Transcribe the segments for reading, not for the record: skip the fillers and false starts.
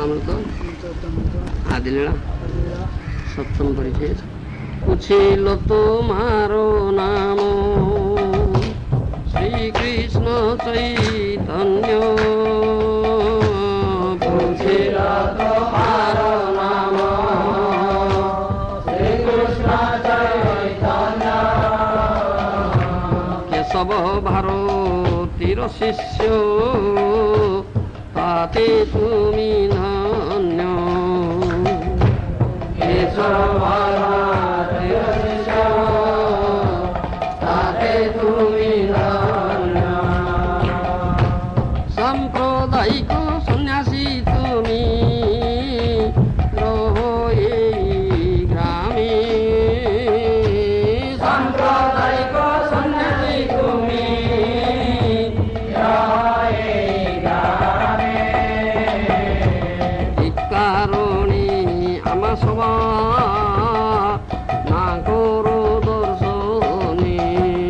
चरितामृत आदिलीला सप्तम परिच्छेद। पूछिल तुम्हारो नाम श्री कृष्ण चैतन्य, पूछिल तुम्हारो नाम श्री कृष्ण चैतन्य, केशव भारतीर शिष्य ताते तुमी धन्य, केशव भारतीर शिष्य ताते तुमी धन्य, सांप्रदायिक सन्यासी तुमी रहो एई ग्रामे, सांप्रदायिक सन्यासी तुमी रहो एई ग्रामे, धिक्कारणे आमा सभा ना करो दर्शने,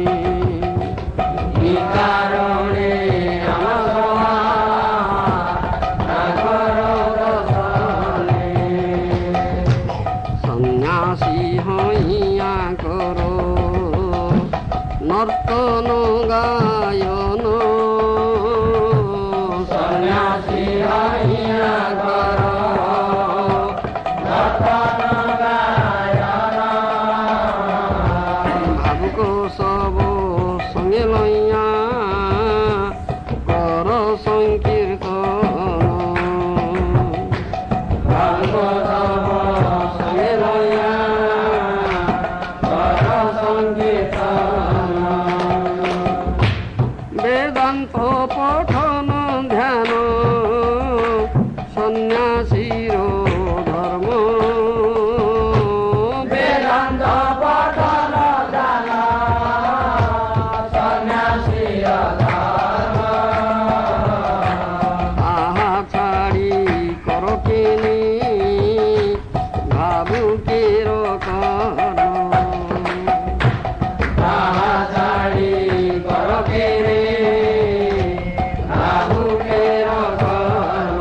धिक्कारणे आमा सभा ना करो दर्शने, सन्यासी हइया करो नर्तन गायन, सन्यासी हइया करो नर्तन गायन, भावुक सब संगे लइया कर संकीर्तन, भावुक सब संगे लइया कर संकीर्तन, वेदांत पठन ध्यान सन्यासीर धर्म, वेदांत पठन ध्यान सन्यासीर धर्म, आहा छाड़ी करो केने भावुकेर कर्म, आहा छाड़ी करो केने भावुकेर कर्म,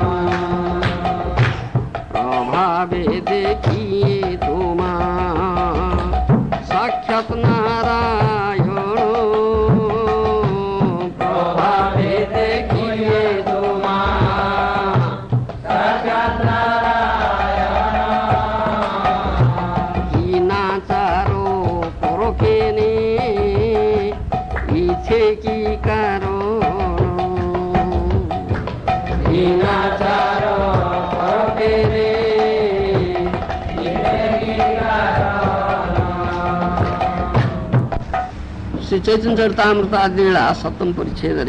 प्रभावे देखिए तुम्हा साक्षात नारायण, प्रभावे देखिए तुम्हा साक्षात नारायण, हीनाचारो करो केने इच्छे की कारण, हीनाचारो करो केने इच्छे की कारण, श्री चैतन्य चरितामृत आदिलीला सप्तम परिच्छेद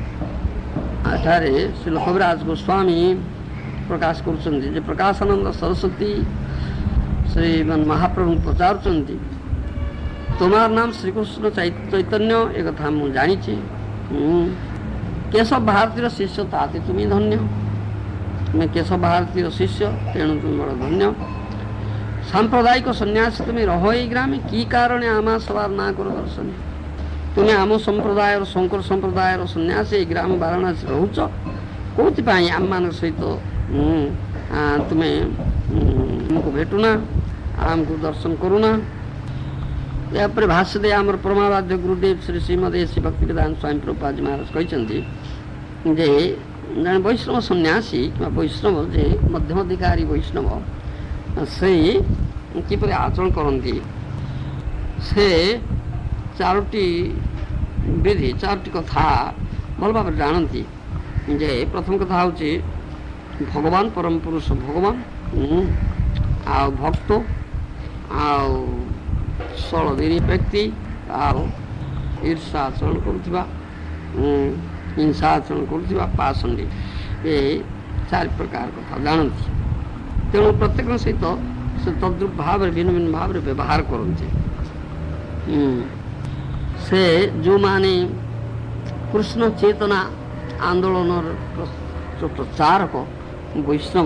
श्री कविराज गोस्वामी प्रकाश कर प्रकाशानंद सरस्वती श्रीमन महाप्रभु पचारुचंती, तुम्हार नाम श्रीकृष्ण चैतन्य एक कथा मु जानी, केशव भारतीर शिष्य ताते तुमी धन्य, मैं केशव भारतीर शिष्य तेणु तुम बड़ धन्य, सांप्रदायिक सन्यासी तुम्हें रहो एई ग्रामे की कारण आमा सवार ना करो दर्शन, तुम्हें आम संप्रदाय शंकर संप्रदाय सन्यासी ग्राम वाराणसी रोच कौपाई आम मान सहित तुम्हें आमको भेटुना आमको दर्शन करूना। यापर भाष्य दे आमर परमाराध्य गुरुदेव श्री श्रीमदेशी भक्तिवेदांत स्वामी प्रभुपाद जी महाराज कहते जे जन वैष्णव सन्यासी कि वैष्णव जे मध्यमाधिकारी वैष्णव से किपरि आचरण करती से चारोटी विधि चारोटी कथा भल भाव जानती जे प्रथम कथा हूँ भगवान परम पुरुष भगवान आ भक्त आउ सलदीरी व्यक्ति आउ ईर्षा आचरण करुवा हिंसा आचरण करुवा पाषंडी ये चार प्रकार कथा जानती तेणु प्रत्येक सहित से तद्रुप भाव भिन्न भिन्न भाव व्यवहार करते से जो माने कृष्ण चेतना आंदोलन जो प्रचारक वैष्णव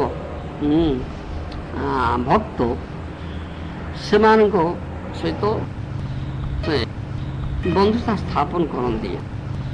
भक्त से सहित बंधुता स्थापन करती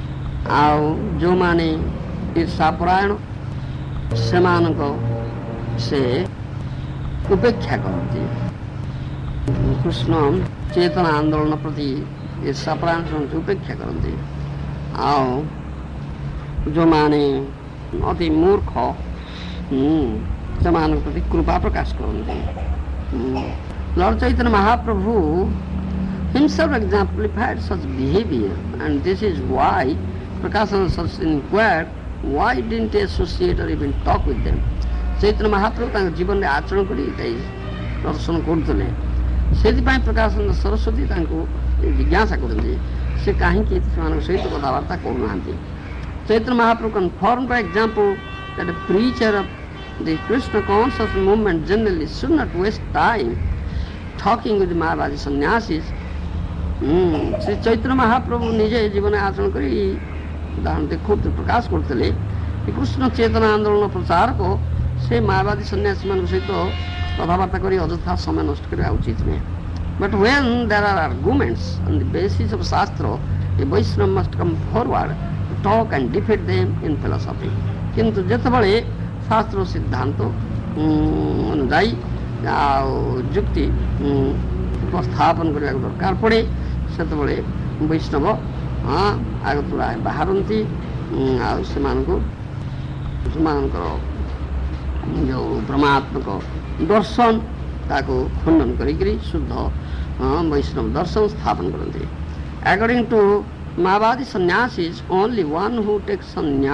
आउ जो माने ईर्षापरायण से से उपेक्षा करती कृष्ण चेतना आंदोलन प्रति ये सप्रांश उपेक्षा करती आओ जो माने अति मूर्ख से प्रति कृपा प्रकाश करते lord Chaitanya Mahaprabhu himself exemplified such behavior, and this is why Prakasana Saraswati inquired why didn't he associate or even talk with them. Chaitanya Mahaprabhu तांक जीवन में आचरण करी प्रदर्शन करते से प्रकाशन सरस्वती जिज्ञासा करते से कहीं सहित कथबार्ता करना Chaitanya Mahaprabhu confirmed by example that a preacher of the Krishna conscious movement generally should not waste time talking with Mayavadi sannyasis. Shri Chaitanya Mahaprabhu निजे जीवन आचरण करी उदाहरण देखो प्रकाश करते कृष्ण चेतना आंदोलन प्रचार को से मायावादी सन्यासी मान सहित कथबार्ता कर अଯଥା समय नष्ट करवा उचित नहीं but when there are arguments on the basis of shastra a Vaishnava must come forward to talk and defeat them in philosophy किंतु जेतबळे शास्त्र सिद्धांत अनुଯାयी युक्ति उपस्थापन करने दरकार पड़े से वैष्णव आगतुरा बाहरती जो ब्रह्मात्मक दर्शन ताको खंडन करी शुद्ध वैष्णव दर्शन स्थापन करते according to Mayavadi sannyasis only one who takes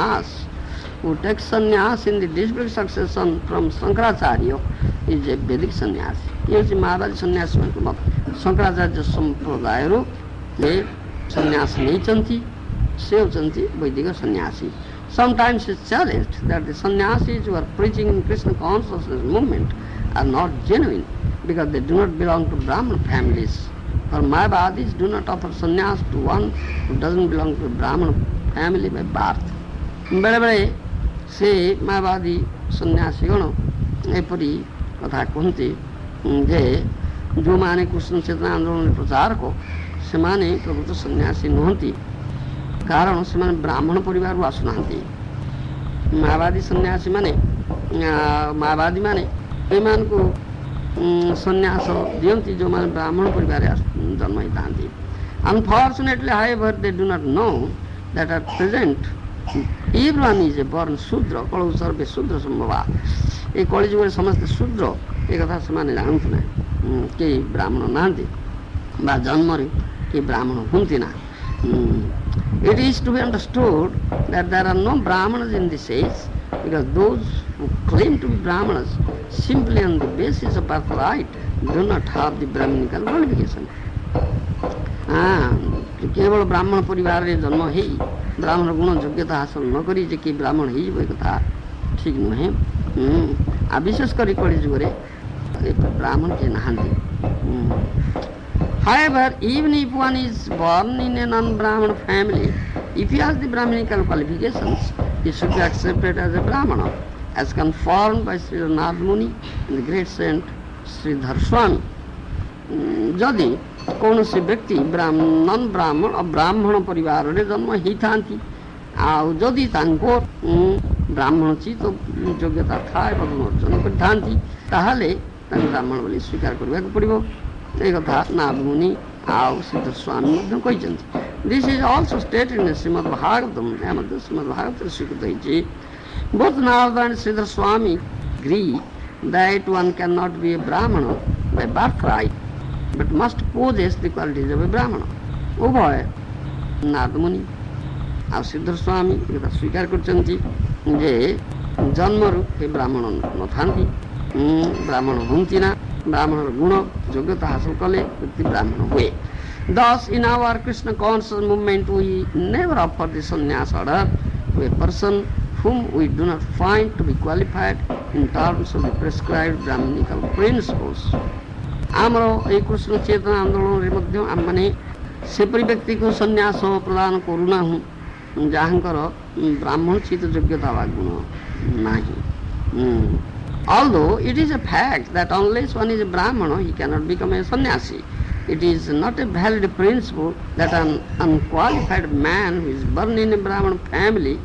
sannyas in the disciplic succession from Shankaracharya is a Vedic sannyasi ये मायावादी सन्यासी मत शंकराचार्य संप्रदाय सन्यास नहीं चंती से होती वैदिक सन्यासी sometimes it's challenged that the sannyasis who are preaching in Krishna consciousness movement are not genuine because they do not belong to Brahman families. For Mayavadis do not offer sannyas to one who doesn't belong to Brahman family by birth. बेले बेले से मायावादी सन्यासी गण एपरी कथा कहते जे जो माने कृष्ण चेतना आंदोलन प्रचार को से माने प्रकृत सन्यासी नुहंती कारण से माने ब्राह्मण परिवार आसुना मायावादी सन्यासी माने मायावादी माने एमान को सन्यास दियंती जो माने ब्राह्मण परिवार जन्म ही थांती unfortunately however they do not know that at present everyone is a born shudra कलु सर्वे शूद्र संभवा ए कलि जुग समस्त शूद्र ए कथा से माने जानते ना कि ब्राह्मण नांती बा जन्म रे कि ब्राह्मण हुंती ना It is to be understood that there are no Brahmanas in this age because those who claim to be Brahmanas simply on the basis of birthright do not have the Brahminical qualification. केवल ब्राह्मण परिवार रे जन्म है ब्राह्मण गुण योग्यता हासिल न करी जे कि ब्राह्मण ही कथा ठीक नुहे आ विशेष करी कली जुग रे ब्राह्मण के नहांती However, even if one is born in a non-Brahman family, if he has the Brahminical qualifications, he should be accepted as a Brahmana, as confirmed by Sri Narad Muni and the great saint Sridhar Swami. Jadi कौन से व्यक्ति non ब्राह्मण और ब्राह्मण परिवार रे जन्म ही थांती आउ जदि तांको ब्राह्मण ची तो योग्यता था पद अर्जन कर थांती ताहले ब्राह्मण बोली स्वीकार करबा पड़िबो ए कथा नारद मुनि आउ सिद्ध स्वामी मध्य कहिसंती this is also stated in Shrimad Bhagavatam एमद श्रीमद् भागवत स्वीकृत होइछि बोथ नारद एंड सिद्ध स्वामी agree that one cannot be a brahmana by birthright but must possess the qualities of a brahmana उभय नारद मुनि आ सिद्ध स्वामी कथा स्वीकार करछंती जे जन्म रूप ब्राह्मण न थांती ब्राह्मण हुंती ना ब्राह्मण गुण योग्यता हासिल कले व्यक्ति ब्राह्मण हुए Thus, in our Krishna conscious movement, we never offer the sannyas order to a person whom we do not find to be qualified in terms of the prescribed Brahminical principles. आमरो ए कृष्ण चेतना आंदोलन रे मध्य आमने सेपरि व्यक्ति को संन्यास प्रदान करूना हूँ जहाँकर ब्राह्मण चित योग्यता वा गुण नाही Although it is a fact that unless one is a Brahmana, he cannot become a sannyasi, it is not a valid principle that an unqualified man who is born in a Brahman family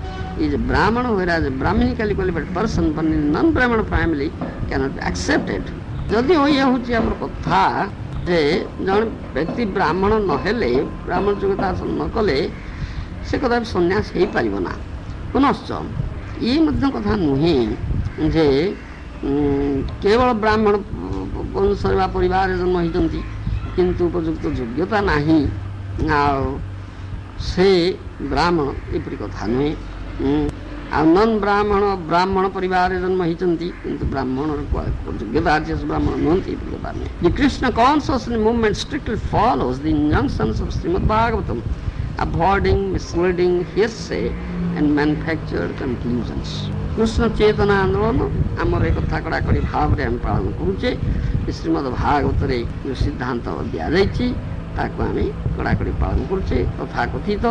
is a Brahmana, whereas a Brahminically qualified person born in non-Brahmana family cannot be accepted. ଯଦି ଇଏ ହେଉଛି ଆମର କଥା ଯେ ଜଣେ ବ୍ୟକ୍ତି ବ୍ରାହ୍ମଣ ନହେଲେ, ବ୍ରାହ୍ମଣ ଯୋଗ୍ୟତା ହାସଲ ନ କଲେ ସେ କଦାପି ସନ୍ନ୍ୟାସ ହେଇପାରିବ ନା। ପୁନଶ୍ଚ ଇଏ ମଧ୍ୟ କଥା ନୁହେଁ ଯେ କେବଳ ବ୍ରାହ୍ମଣ ବଂଶରେ ବା ପରିବାରରେ ଜନ୍ମ ହେଇଛନ୍ତି କିନ୍ତୁ ଉପଯୁକ୍ତ ଯୋଗ୍ୟତା ନାହିଁ ଆଉ ସେ ବ୍ରାହ୍ମଣ, ଏପରି କଥା ନୁହେଁ। ଆଉ ନନ୍ ବ୍ରାହ୍ମଣ ବ୍ରାହ୍ମଣ ପରିବାରରେ ଜନ୍ମ ହେଇଛନ୍ତି କିନ୍ତୁ ବ୍ରାହ୍ମଣର ଯୋଗ୍ୟତା ଅଛି, ସେ ବ୍ରାହ୍ମଣ ନୁହନ୍ତି, ଏପରି କଥା ନୁହେଁ। The Krishna consciousness movement strictly follows the injunctions of Srimad Bhagavatam, avoiding misleading hearsay and manufactured conclusions. Krishna ଚେତନା ଆନ୍ଦୋଳନ ଆମର ଏ କଥା କଡ଼ାକଡ଼ି ଭାବରେ ଆମେ ପାଳନ କରୁଛେ। ଶ୍ରୀମଦ୍ ଭାଗବତରେ ଯେଉଁ ସିଦ୍ଧାନ୍ତ ଦିଆଯାଇଛି ତାକୁ ଆମେ କଡ଼ାକଡ଼ି ପାଳନ କରୁଛେ। ତଥାକଥିତ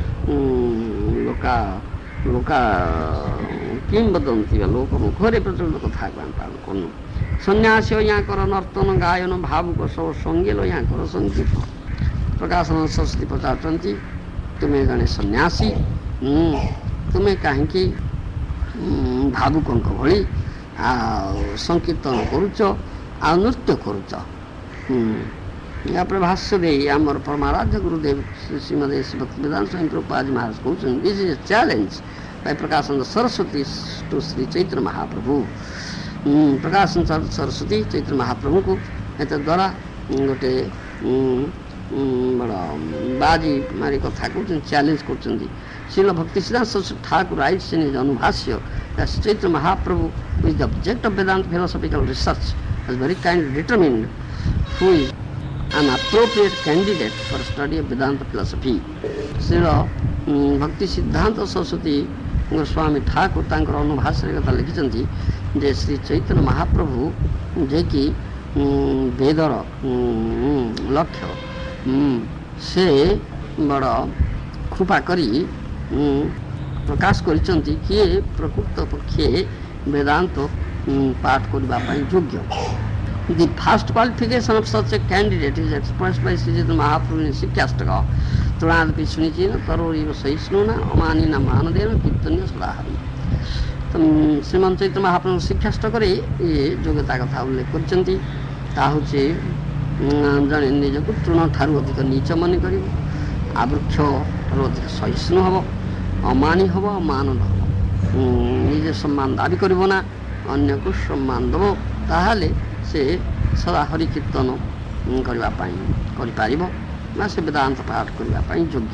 ଲୋକା କିମ୍ବଦନ୍ତୀ ବା ଲୋକମୁଖରେ ପ୍ରଚଳିତ କଥାକୁ ଆମେ ପାଳନ କରୁନୁ। ସନ୍ନ୍ୟାସୀ ୟାଙ୍କର ନର୍ତ୍ତନ ଗାୟନ ଭାବୁକ ସବୁ ସଙ୍ଗୀଲ ୟାଙ୍କର ସଙ୍ଗୀତ। ପ୍ରକାଶନ ସରସ୍ୱତୀ ପଚାରୁଛନ୍ତି, ତୁମେ ଜଣେ ସନ୍ନ୍ୟାସୀ, ତୁମେ କାହିଁକି ଭାବୁକଙ୍କ ଭଳି ଆଉ ସଂକୀର୍ତ୍ତନ କରୁଛ ଆଉ ନୃତ୍ୟ କରୁଛ? ଏହାପରେ ଭାଷ୍ୟ ଦେଇ ଆମର ପରମାରାଧ୍ୟ ଗୁରୁଦେବ ଶ୍ରୀମଦ୍ ଭକ୍ତିବେଦାନ୍ତ ସ୍ୱାମୀ ପ୍ରଭୁପାଦ ମହାରାଜ କହୁଛନ୍ତି, this is a challenge by Prakashan Saraswati to Shri Chaitanya Mahaprabhu. Prakashan Saraswati Chaitanya ମହାପ୍ରଭୁଙ୍କୁ ଏତଦ୍ୱାରା ଗୋଟେ ବଡ଼ ବାଜି ମାରି କଥା କହୁଛନ୍ତି, ଚ୍ୟାଲେଞ୍ଜ କରୁଛନ୍ତି। Srila Bhaktisiddhanta Saraswati Thakur writes in his Anubhasya that Chaitanya Mahaprabhu, who is the object of Vedanta philosophical research, has very kindly determined who is an appropriate candidate for study of Vedanta philosophy. Srila Bhaktisiddhanta Saraswati Goswami Thakur ତାଙ୍କର ଅନୁଭାଷରେ କଥା ଲେଖିଛନ୍ତି ଯେ ଶ୍ରୀ ଚୈତନ୍ୟ ମହାପ୍ରଭୁ ଯିଏକି ବେଦର ଲକ୍ଷ୍ୟ, ସେ ବଡ଼ କୃପା କରି ପ୍ରକାଶ କରିଛନ୍ତି କିଏ ପ୍ରକୃତ ପକ୍ଷେ ବେଦାନ୍ତ ପାଠ କରିବା ପାଇଁ ଯୋଗ୍ୟ। The first qualification of such a candidate is expressed by Sri Chaitanya Mahaprabhu in Shikyastaka. Turanapi Sunichina Taroriva Sahisnuna Amanina Manadena Kirtanya Sudahari. Srimanta Chaitanya ମହାପ୍ରଭୁ ଶିକ୍ଷାଷ୍ଟକରେ ଏ ଯୋଗ୍ୟତା କଥା ଉଲ୍ଲେଖ କରିଛନ୍ତି। ତାହା ହେଉଛି ଜଣେ ନିଜକୁ ତୃଣଠାରୁ ଅଧିକ ନୀଚ ମନେ କରିବ, ଆବୃକ୍ଷଠାରୁ ଅଧିକ ସହିଷ୍ଣୁ ହେବ, ଅମାନି ହେବ, ମାନଦ ହେବ, ନିଜେ ସମ୍ମାନ ଦାବି କରିବ ନା, ଅନ୍ୟକୁ ସମ୍ମାନ ଦେବ। ତାହେଲେ ସେ ସଦା ହରି କୀର୍ତ୍ତନ କରିବା ପାଇଁ କରିପାରିବ ବା ସେ ବେଦାନ୍ତ ପାଠ କରିବା ପାଇଁ ଯୋଗ୍ୟ।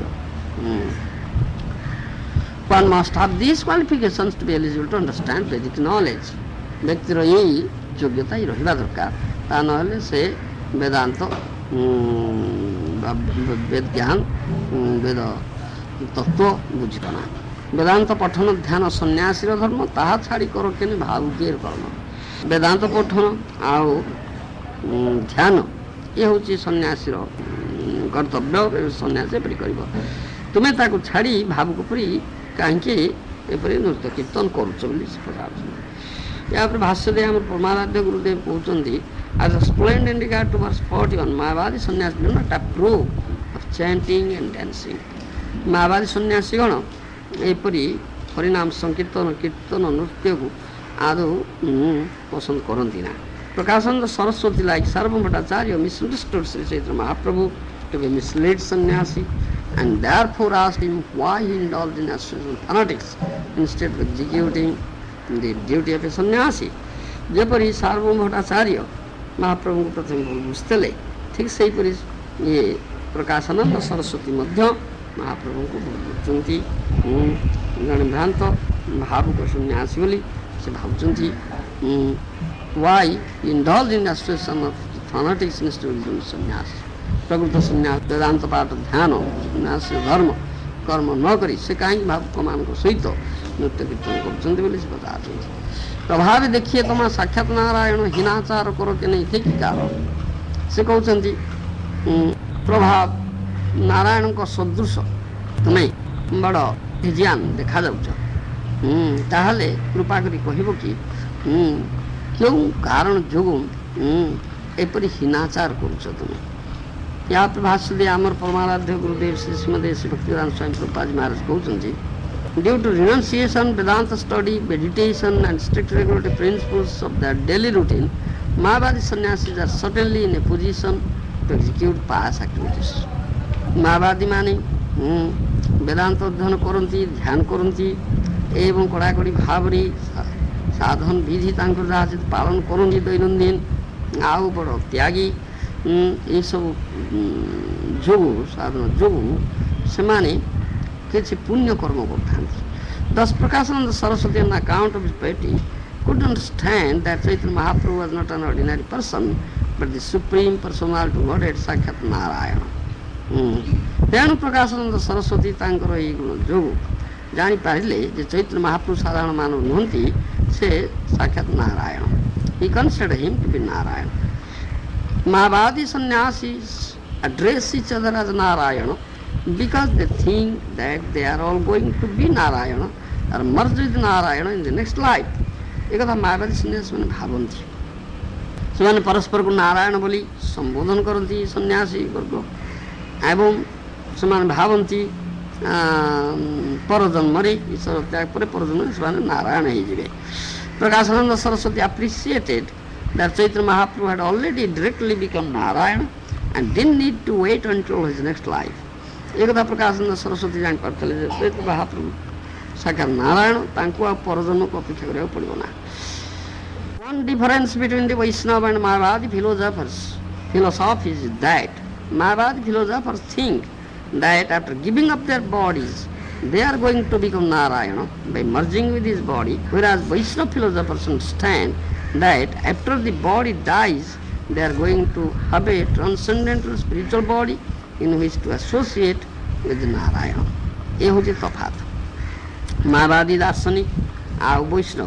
One must have these qualifications to be eligible to understand Vedic knowledge. ବ୍ୟକ୍ତିର ଏଇ ଯୋଗ୍ୟତା ହିଁ ରହିବା ଦରକାର, ତା ନହେଲେ ସେ ବେଦାନ୍ତ ବେଦ ଜ୍ଞାନ ବେଦ ତତ୍ତ୍ୱ ବୁଝିବ ନା। ବେଦାନ୍ତ ପଠନ ଧ୍ୟାନ ସନ୍ନ୍ୟାସୀର ଧର୍ମ, ତାହା ଛାଡ଼ି କର କେନେ ଭାବୁକିର କର୍ମ। ବେଦାନ୍ତ ପଠନ ଆଉ ଧ୍ୟାନ ଇଏ ହେଉଛି ସନ୍ନ୍ୟାସୀର କର୍ତ୍ତବ୍ୟ। ସନ୍ନ୍ୟାସୀ ଏପରି କରିବ, ତୁମେ ତାକୁ ଛାଡ଼ି ଭାବୁକ ପରି କାହିଁକି ଏପରି ନୃତ୍ୟ କୀର୍ତ୍ତନ କରୁଛ ବୋଲି ସେ ପଚାରୁଛନ୍ତି। ଏହାପରେ ଭାଷ୍ୟ ଦେଇ ଆମର ପରମାରାଧ୍ୟ ଗୁରୁଦେବ କହୁଛନ୍ତି, as explained in regard to verse 41, Mayawati ସନ୍ନ୍ୟାସୀ do not approve of chanting and dancing. Mayawati ସନ୍ନ୍ୟାସୀଗଣ ଏପରି ହରିନାମ ସଂକୀର୍ତ୍ତନ କୀର୍ତ୍ତନ ନୃତ୍ୟକୁ ଆଦୌ ପସନ୍ଦ କରନ୍ତି ନା। ପ୍ରକାଶାନନ୍ଦ Saraswati like Sarvabhauma Bhattacharya misunderstood Sri Chaitanya Mahaprabhu to be misled sannyasi and therefore asked him why he indulged in asceticism fanatics instead of executing the duty of a sannyasi. ଯେପରି ସାର୍ବଭୌମ ଭଟ୍ଟାଚାର୍ଯ୍ୟ ମହାପ୍ରଭୁଙ୍କୁ ପ୍ରଥମେ ଭୁଲ ବୁଝିଥିଲେ, ଠିକ୍ ସେହିପରି ଇଏ ପ୍ରକାଶାନନ୍ଦ ସରସ୍ୱତୀ ମଧ୍ୟ ମହାପ୍ରଭୁଙ୍କୁ ଭୁଲ ବୁଝୁଛନ୍ତି। ଜଣେ ଭ୍ରାନ୍ତ ଭାବୁକ ସନ୍ନ୍ୟାସୀ ବୋଲି ସେ ଭାବୁଛନ୍ତି। why indulge in asceticism of fanatics instead of doing sannyas. ପ୍ରକୃତ ସନ୍ନ୍ୟାସ ବେଦାନ୍ତ ପାଠ ଧ୍ୟାନ ସନ୍ନ୍ୟାସ ଧର୍ମ କର୍ମ ନ କରି ସେ କାହିଁକି ଭାବୁକମାନଙ୍କ ସହିତ ନୃତ୍ୟ କୀର୍ତ୍ତନ କରୁଛନ୍ତି ବୋଲି ସେ ପଚାରୁଛନ୍ତି। ପ୍ରଭାବେ ଦେଖିଏ ତମା ସାକ୍ଷାତ ନାରାୟଣ ହୀନାଚାର କର କେ ନେଇ ଠିକ୍ କାରଣ। ସେ କହୁଛନ୍ତି ପ୍ରଭାବ ନାରାୟଣଙ୍କ ସଦୃଶ ତୁମେ ବଡ଼ ହିଜିଆନ୍ ଦେଖାଯାଉଛ, ତାହେଲେ କୃପା କରି କହିବ କି କେଉଁ କାରଣ ଯୋଗୁଁ ଏପରି ହୀନାଚାର କରୁଛ ତୁମେ। ଏହା ଭାଷ୍ୟ ଦେଇ ଆମର ପରମାରାଧ୍ୟ ଗୁରୁଦେବ ଶ୍ରୀ ଶ୍ରୀମଦ୍ ଶ୍ରୀ ଭକ୍ତିବେଦାନ୍ତ ସ୍ୱାମୀ ପ୍ରଭୁପାଦ ମହାରାଜ କହୁଛନ୍ତି, Due to renunciation, Vedanta study, meditation and strict regulative principles of their daily routine, Mayavadi sannyasis are certainly in a position to execute pious activities. Mayavadi माने वेदांत अध्ययन करती, ध्यान करती एवं कड़ाकड़ी भाव साधन विधि पालन करती दैनंदिन आउ बड़ त्यागी ये सब जो साधन जो से माने किसी पुण्य कर्म करते। Thus Prakashananda Saraswati on account of his piety could understand that Chaitanya Mahaprabhu was not an ordinary person but the supreme personality of Godhead Sakshat Narayana. तेणु प्रकाशानंद सरस्वती तांकर एई गुण जोगु जानी पारिले जे चैतन्य महाप्रभु साधारण मानव नुहंती से साक्षात Narayan. He considered him to be Narayan. Mayavadi sannyasis address each other as Narayana because they think that they are all going to be Narayana or merge with Narayana in the next life. एक कथा मायावादी सन्यासी मैंने भावती से परस्पर को नारायण बोली संबोधन करती सन्यासी वर्ग एवं से भावती परजन्मरे ईश्वर त्याग पर परजन्म से नारायण हो. Prakashananda Saraswati appreciated that Chaitanya Mahaprabhu had already directly become Narayana and didn't need to wait until his next life. एक कथा प्रकाशानंद सरस्वती जान करते चैतन्य महाप्रभु साक्षात नारायण तांको आ परजन्म को अपेक्षा करिया पड़िबो ना. One difference between the Vaishnava and Mayavadi philosophy is that Mayavadi philosophers think that after giving up their bodies they are going to become Narayana by merging with his body, whereas Vaishnava philosophers understand that after the body dies they are going to have a transcendental spiritual body in which to associate with Narayana. ये होची तफात मायावादी दार्शनिक आ वैष्णव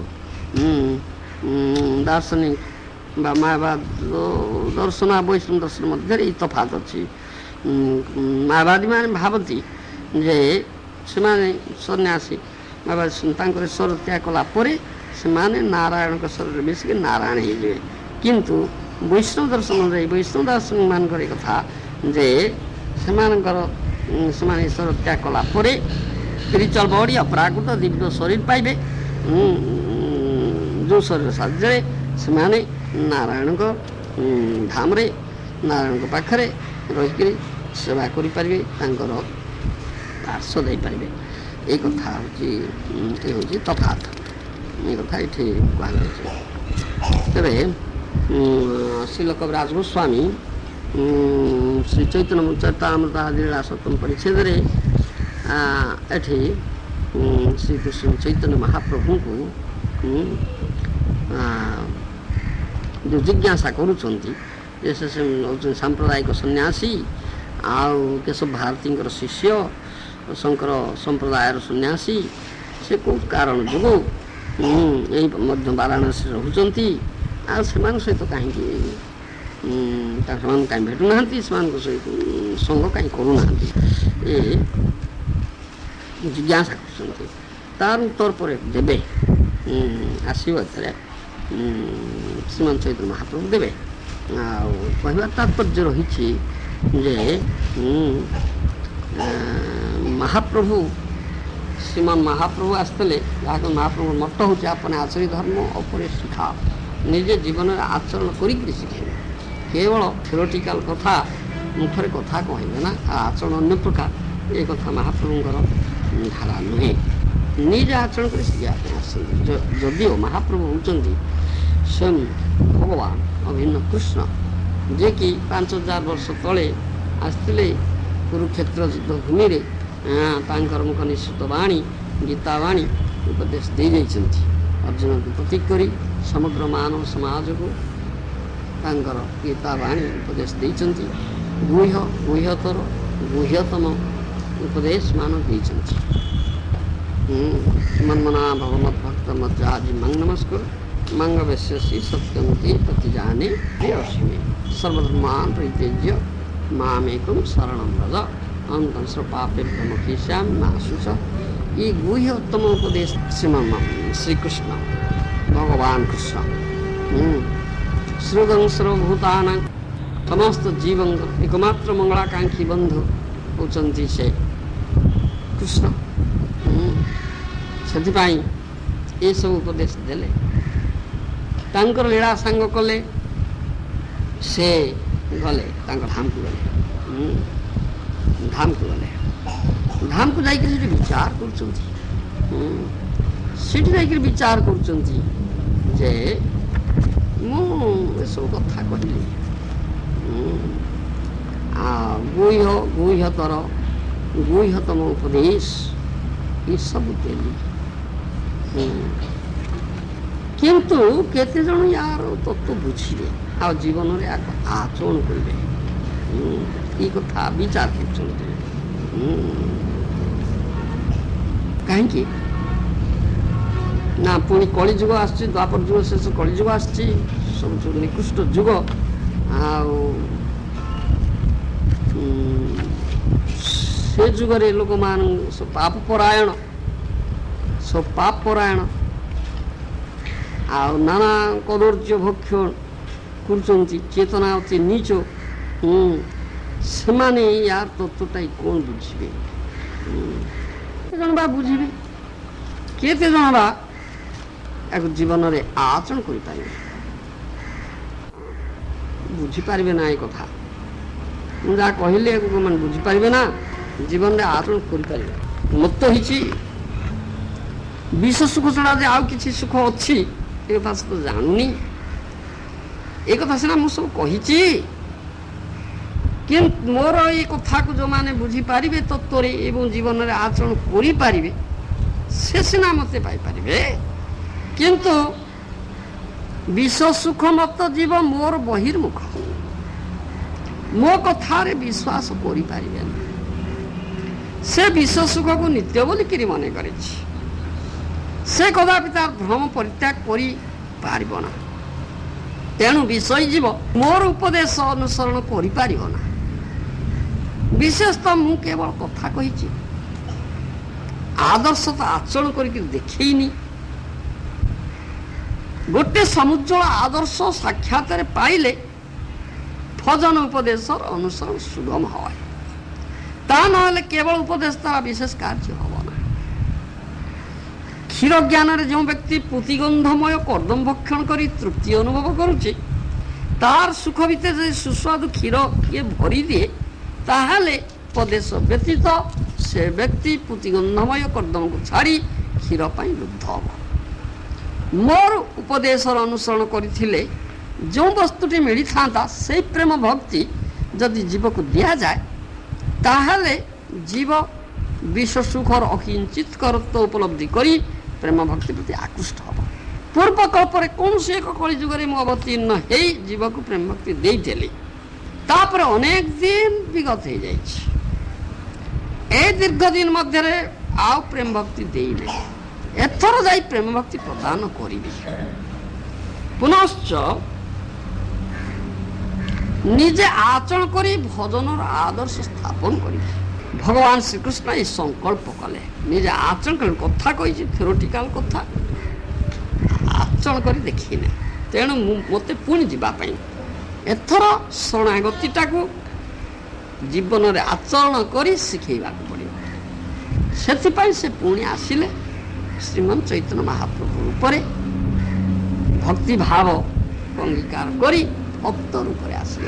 दार्शनिक मायावाद दर्शन आ वैष्णव दर्शन मध्य तफात अच्छी. मायावादी माने भावती जे से सन्यासी मायावादी स्वर त्याग कला से नारायण शरीर मिसिक नारायण हो. किंतु वैष्णव दर्शन वैष्णव दर्शन मान कथा जे ईश्वर त्याग कला स्पिरिचुअल बॉडी अपराकृत दिव्य शरीर पाइबे जो शरीर साजे से नारायण को धाम रे नारायण को पाखरे रही सेवा करें आर्श दे पारे. ये कथा हूँ तफात ये कथा ये कहुई. तेरे श्रील कविराज गोस्वामी श्री चैतन्य चरितामृत लीला सप्तम परिच्छेद एठी श्री कृष्ण चैतन्य महाप्रभु को जो जिज्ञासा करुँच जैसे से सांप्रदायिक सन्यासी आउ केशव भारती शिष्य शंकर संप्रदायर सन्यासी से कौ कारण जो यही मध्य वाराणसी रोचती आ सहित कहीं कहीं भेटुना सहित संग कहीं करूना ये जिज्ञासा कर तार उत्तर पर देवे आसो श्रीमान चैतन्य महाप्रभु देवे कहवा तात्पर्य रही महाप्रभु श्रीमान महाप्रभु आसते जहाँ महाप्रभु मत हूँ अपने आचरित धर्म और शिखा निजे जीवन में आचरण कर शिखे केवल थियोरेटिकल कथा मुखर कथा कहबे ना आचरण अन्य प्रकार ये कथा महाप्रभुंर धारा नुहे निजे आचरण कर शिखा. जदिओ महाप्रभु होती स्वयं भगवान अभिन्न कृष्ण जे कि 5000 वर्ष तले आसते कुरुक्षेत्र युद्धभूमि में मुख निश्चित वाणी गीतावाणी उपदेश दे जाइछन्ति. अर्जुन को प्रतीक करी समग्र मानव समाज को गीतावाणी उपदेश देइछन्ति. गुह्यतर गुह्यतम उपदेश मानव देइछन्ति. मन्मना भगवत भक्त मज्जाजी मंग नमस्कार मंग वैश्यसी सत्यंते प्रतिजाने प्रियसी सर्वधर्मान परित्यज्य मामेकम शरणं व्रज अंतं सर्वपापेभ्यो मोक्षयिष्यामि मा शुच. ये गुह्योत्तम उपदेश श्री कृष्ण भगवान कृष्ण श्रुतं सर्वभूतानां समस्त जीवन एकमात्र मंगलाकांक्षी बंधु होचंती से कृष्ण ସେଥିପାଇଁ ଏସବୁ ଉପଦେଶ ଦେଲେ। ତାଙ୍କର ଲୀଳା ସାଙ୍ଗ କଲେ, ସେ ଗଲେ ତାଙ୍କ ଧାମକୁ ଗଲେ। ଧାମକୁ ଗଲେ, ଧାମକୁ ଯାଇକରି ସେଠି ବିଚାର କରୁଛନ୍ତି। ସେଠି ଯାଇକରି ବିଚାର କରୁଛନ୍ତି ଯେ ମୁଁ ଏସବୁ କଥା କହିଲି, ଗୁହ୍ୟତମ ଉପଦେଶ ଏସବୁ ଦେଲି, କିନ୍ତୁ କେତେ ଜଣ ୟାର ତତ୍ତ୍ୱ ବୁଝିବେ ଆଉ ଜୀବନରେ ଆଚରଣ କରିବେ, ଏ କଥା ବିଚାର କରୁଛନ୍ତି। କାହିଁକି ନା ପୁଣି କଳିଯୁଗ ଆସିଛି, ଦ୍ୱାପର ଯୁଗ ଶେଷ କଳିଯୁଗ ଆସିଛି, ସବୁଠୁ ନିକୃଷ୍ଟ ଯୁଗ। ଆଉ ସେ ଯୁଗରେ ଲୋକମାନଙ୍କୁ ସବୁ ପାପ ପରାୟଣ ଆଉ ନାନା କଦର୍ଯ୍ୟ ଭକ୍ଷଣ କରୁଛନ୍ତି, ଚେତନା ଅତି ନିଚ। ସେମାନେ ୟାର ତତ୍ତ୍ୱଟା କ'ଣ ବୁଝିବେ? କେତେ ଜଣ ବା ବୁଝିବେ? କେତେ ଜଣ ବା ୟାକୁ ଜୀବନରେ ଆଚରଣ କରିପାରିବେ? ବୁଝିପାରିବେ ନା ଏ କଥା। ମୁଁ ଯାହା କହିଲି ୟାକୁ ମାନେ ବୁଝିପାରିବେ ନା, ଜୀବନରେ ଆଚରଣ କରିପାରିବେ। ମତ ହେଇଛି ବିଷ ସୁଖ ଛଡ଼ା ଯେ ଆଉ କିଛି ସୁଖ ଅଛି ଏ କଥା ସେ ତ ଜାଣୁନି। ଏ କଥା ସିନା ମୁଁ ସବୁ କହିଛି, କିନ୍ତୁ ମୋର ଏ କଥାକୁ ଯେଉଁମାନେ ବୁଝିପାରିବେ ତତ୍ତ୍ୱରେ ଏବଂ ଜୀବନରେ ଆଚରଣ କରିପାରିବେ ସେ ସିନା ମୋତେ ପାଇପାରିବେ। କିନ୍ତୁ ବିଷ ସୁଖ ମତ ଜୀବ ମୋର ବହିର୍ମୁଖ, ମୋ କଥାରେ ବିଶ୍ୱାସ କରିପାରିବେନି। ସେ ବିଷ ସୁଖକୁ ନିତ୍ୟ ବୋଲିକିରି ମନେ କରିଛି, ସେ କଦାପି ତାର ଭ୍ରମ ପରିତ୍ୟାଗ କରିପାରିବ ନା। ତେଣୁ ବିଷୟୀ ଜୀବ ମୋର ଉପଦେଶ ଅନୁସରଣ କରିପାରିବ ନା। ବିଶେଷତଃ ମୁଁ କେବଳ କଥା କହିଛି, ଆଦର୍ଶ ତ ଆଚରଣ କରିକି ଦେଖେଇନି। ଗୋଟେ ସମୁଜ୍ଜଳ ଆଦର୍ଶ ସାକ୍ଷାତରେ ପାଇଲେ ଭଜନ ଉପଦେଶର ଅନୁସରଣ ସୁଗମ হয়। ତା ନହେଲେ କେବଳ ଉପଦେଶ ଦ୍ୱାରା ବିଶେଷ କାର୍ଯ୍ୟ ହେବ ନା। କ୍ଷୀର ଜ୍ଞାନରେ ଯେଉଁ ବ୍ୟକ୍ତି ପୁତିଗନ୍ଧମୟ କର୍ଦ୍ଦମ ଭକ୍ଷଣ କରି ତୃପ୍ତି ଅନୁଭବ କରୁଛି, ତାର ସୁଖ ଭିତରେ ଯଦି ସୁସ୍ୱାଦୁ କ୍ଷୀର କିଏ ଭରିଦିଏ, ତାହେଲେ ଉପଦେଶ ବ୍ୟତୀତ ସେ ବ୍ୟକ୍ତି ପୁତିଗନ୍ଧମୟ କର୍ଦ୍ଦମକୁ ଛାଡ଼ି କ୍ଷୀର ପାଇଁ ଲୁବ୍ଧ ହେବ। ମୋର ଉପଦେଶର ଅନୁସରଣ କରିଥିଲେ ଯେଉଁ ବସ୍ତୁଟି ମିଳିଥାନ୍ତା, ସେଇ ପ୍ରେମ ଭକ୍ତି ଯଦି ଜୀବକୁ ଦିଆଯାଏ, ତାହେଲେ ଜୀବ ବିଶ୍ୱ ସୁଖର ଅକିଞ୍ଚିତ କରତ୍ୱ ଉପଲବ୍ଧି କରି ପ୍ରେମ ଭକ୍ତି ପ୍ରତି ଆକୃଷ୍ଟ ହେବ। ପୂର୍ବ କଳ୍ପରେ କୌଣସି ଏକ କଳିଯୁଗରେ ମୁଁ ଅବତୀର୍ଣ୍ଣ ହେଇ ଜୀବକୁ ପ୍ରେମ ଭକ୍ତି ଦେଇଥିଲି, ତାପରେ ଅନେକ ଦିନ ବିଗତ ହେଇଯାଇଛି। ଏ ଦୀର୍ଘ ଦିନ ମଧ୍ୟରେ ଆଉ ପ୍ରେମ ଭକ୍ତି ଦେଇନି। ଏଥର ଯାଇ ପ୍ରେମ ଭକ୍ତି ପ୍ରଦାନ କରିବି। ପୁନଶ୍ଚ ନିଜେ ଆଚରଣ କରି ଭଜନର ଆଦର୍ଶ ସ୍ଥାପନ କରିବି। ଭଗବାନ ଶ୍ରୀକୃଷ୍ଣ ଏ ସଂକଳ୍ପ କଲେ, ନିଜେ ଆଚରଣ କଲେ। କଥା କହିଛି ଥିଓରିଟିକାଲ କଥା, ଆଚରଣ କରି ଦେଖିନି। ତେଣୁ ମୋତେ ପୁଣି ଯିବା ପାଇଁ ଏଥର ଶରଣାଗତିଟାକୁ ଜୀବନରେ ଆଚରଣ କରି ଶିଖେଇବାକୁ ପଡ଼ିବ। ସେଥିପାଇଁ ସେ ପୁଣି ଆସିଲେ ଶ୍ରୀମନ୍ ଚୈତନ୍ୟ ମହାପ୍ରଭୁ ରୂପରେ, ଭକ୍ତି ଭାବ ଅଙ୍ଗୀକାର କରି ଭକ୍ତ ରୂପରେ ଆସିଲେ।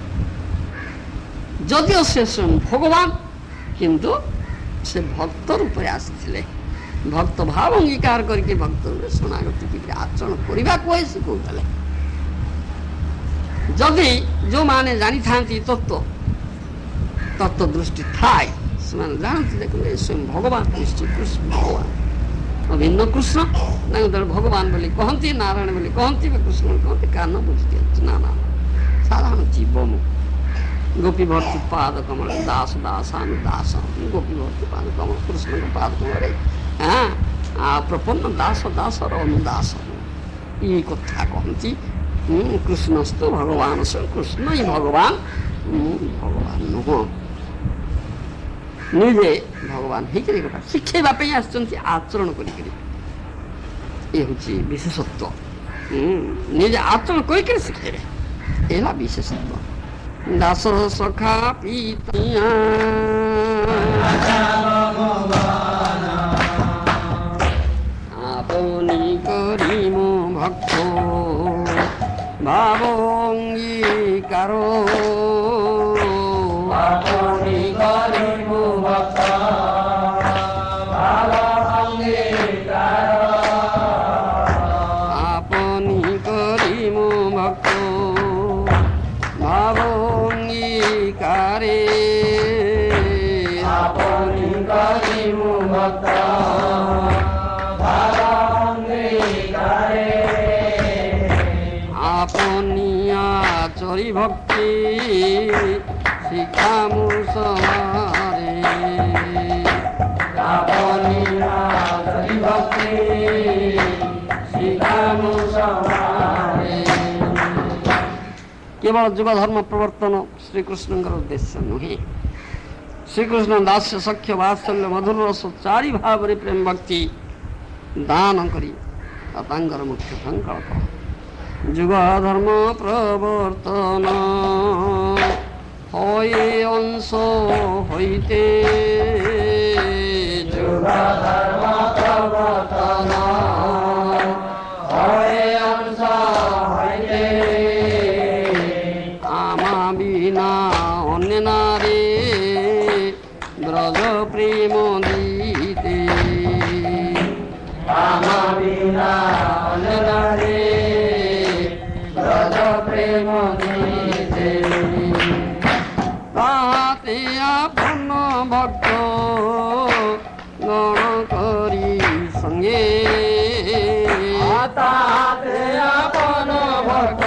ଯଦିଓ ସେ ସ୍ୱୟଂ ଭଗବାନ, କିନ୍ତୁ ସେ ଭକ୍ତ ରୂପରେ ଆସିଥିଲେ। ଭକ୍ତ ଭାବ ଅଙ୍ଗୀକାର କରିକି ଭକ୍ତ ରୂପରେ ଶରଣାଗତି କିପରି ଆଚରଣ କରିବାକୁ ହିଁ ଶିଖଉଥିଲେ। ଯଦି ଯେଉଁମାନେ ଜାଣିଥାନ୍ତି ତତ୍ତ୍ୱ ଦୃଷ୍ଟି ଥାଏ, ସେମାନେ ଜାଣନ୍ତି, ଦେଖନ୍ତୁ ଏ ସ୍ୱୟଂ ଭଗବାନ, ନିଶ୍ଚିତ କୃଷ୍ଣ ଭଗବାନ, ଭିନ୍ନ କୃଷ୍ଣ। ତାଙ୍କୁ ତେଣୁ ଭଗବାନ ବୋଲି କହନ୍ତି, ନାରାୟଣ ବୋଲି କହନ୍ତି, ବା କୃଷ୍ଣ ବୋଲି କହନ୍ତି, କାରଣ ବୁଝି ଦିଅନ୍ତି ନା ସାଧାରଣ ଜୀବ ମୁଁ। ଗୋପୀ ଭର୍ତ୍ତି ପାଦ କମଳ ଦାସ ଦାସାନୁ ଦାସ, ଗୋପୀ ଭର୍ତ୍ତି ପାଦ କମଳ କୃଷ୍ଣଙ୍କ ପାଦ କମଳରେ ଆଉ ପ୍ରପନ୍ନ ଦାସ ଦାସର ଅନୁଦାସ, ଏଇ କଥା କହନ୍ତି। କୃଷ୍ଣସ୍ତୁ ଭଗବାନ, କୃଷ୍ଣ ହିଁ ଭଗବାନ, ମୁଁ ଭଗବାନ ନୁହଁ। ନିଜେ ଭଗବାନ ହେଇକରି କଥା ଶିଖେଇବା ପାଇଁ ଆସିଛନ୍ତି, ଆଚରଣ କରିକିରି। ଏ ହେଉଛି ବିଶେଷତ୍ୱ। ନିଜେ ଆଚରଣ କରିକିରି ଶିଖେଇବେ, ଏ ହେଲା ବିଶେଷତ୍ୱ। ଦାସର ସଖା ପିତିଆ ଭାବଙ୍ଗୀକାର ଆପନି କରିବୁ ଭକ୍ତ ଭାବ ଅଙ୍ଗୀକାର আপনি করিমু ভক্ত ভাবঙ্গীকারে আপনি কৰিমু ভক্ত ভাব অঙ্গীকারে আপনি আচরি ভক্তি শিখামু সমারে আপনি আচরি ভক্তি শিখামু সমারে কেবଳ ଯୁଗ ଧର୍ମ ପ୍ରବର୍ତ୍ତନ ଶ୍ରୀକୃଷ୍ଣଙ୍କର ଉଦ୍ଦେଶ୍ୟ ନୁହେଁ। ଶ୍ରୀକୃଷ୍ଣ ଦାସ୍ୟ ସଖ୍ୟ ବାତ୍ସଲ୍ୟ ମଧୁର ରସ ଚାରି ଭାବରେ ପ୍ରେମ ଭକ୍ତି ଦାନ କରି ତାଙ୍କର ମୁଖ୍ୟ ସଂକଳ୍ପ ଯୁଗ ଧର୍ମ ପ୍ରବର୍ତ୍ତନ ହଏ ଅଂଶ ହୋଇତେ ଯୁଗ ଧର୍ମ ପ୍ରବର୍ତ୍ତନ ହଏ ଅଂଶ ହୋଇତେ আমা বিনা অন্য নারে ব্রজ প্রেম দিতে আমা বিনা অন্য নারে ব্রজ প্রেম দিতে তাতে আপন ভক্ত গণ করি সঙ্গে তাতে আপন ভক্ত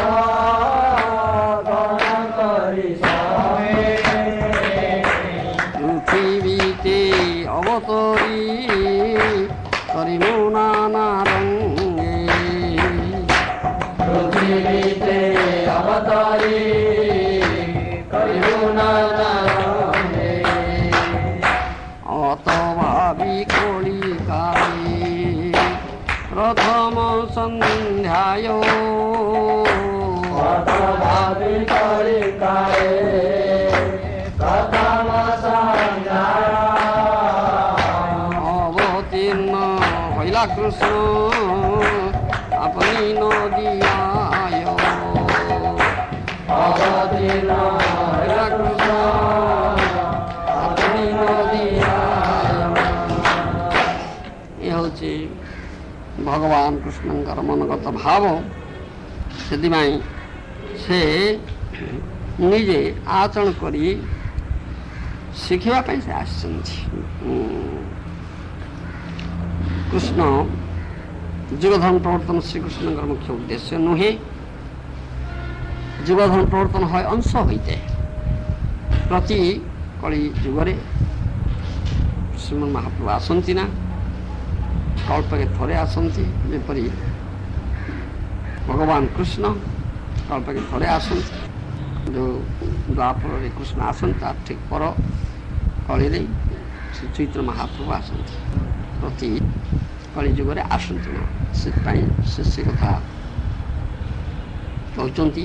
গণ কৰি সঙ্গে পৃথিবীতে অবতরি করিমু নানা রঙ্গে পৃথিবীতে অবতারি কৰিবু নানা ৰঙে অতভাবি কলিকালে প্রথম সন্ধ্যায় ভাবি কৰি কায়ে প্ৰথম সন্ধ্যায় অবতীর্ণ হইলা কৃষ্ণ আপনি নদিয়ায় অবতীৰ্ণ হইলা কৃষ্ণ আপনি নদিয়ায় ଏ ହେଉଛି ଭଗବାନ କୃଷ୍ଣଙ୍କର ମନଗତ ଭାବ। ସେଥିପାଇଁ ସେ ନିଜେ ଆଚରଣ କରି ଶିଖିବା ପାଇଁ ସେ ଆସିଛନ୍ତି। କୃଷ୍ଣ ଯୁଗଧର୍ମ ପ୍ରବର୍ତ୍ତନ ଶ୍ରୀକୃଷ୍ଣଙ୍କର ମୁଖ୍ୟ ଉଦ୍ଦେଶ୍ୟ ନୁହେଁ। ଯୁଗଧର୍ମ ପ୍ରବର୍ତ୍ତନ হয় ଅଂଶ ହୋଇଥାଏ। ପ୍ରତି କଳି ଯୁଗରେ ଶ୍ରୀମନ ମହାପ୍ରଭୁ ଆସନ୍ତି ନା କଳ୍ପକେ ଥରେ ଆସନ୍ତି। ଯେପରି ଭଗବାନ କୃଷ୍ଣ କଳ୍ପକେ ଥରେ ଆସନ୍ତି। ଯେଉଁ ଦ୍ୱାପରରେ କୃଷ୍ଣ ଆସନ୍ତି ତାର ଠିକ୍ ପର କଳିରେ ଶ୍ରୀ ଚୈତନ୍ୟ ମହାପ୍ରଭୁ ଆସନ୍ତି। ପ୍ରତି କଳି ଯୁଗରେ ଆସନ୍ତି ନା, ସେଥିପାଇଁ ସେ କଥା କହୁଛନ୍ତି।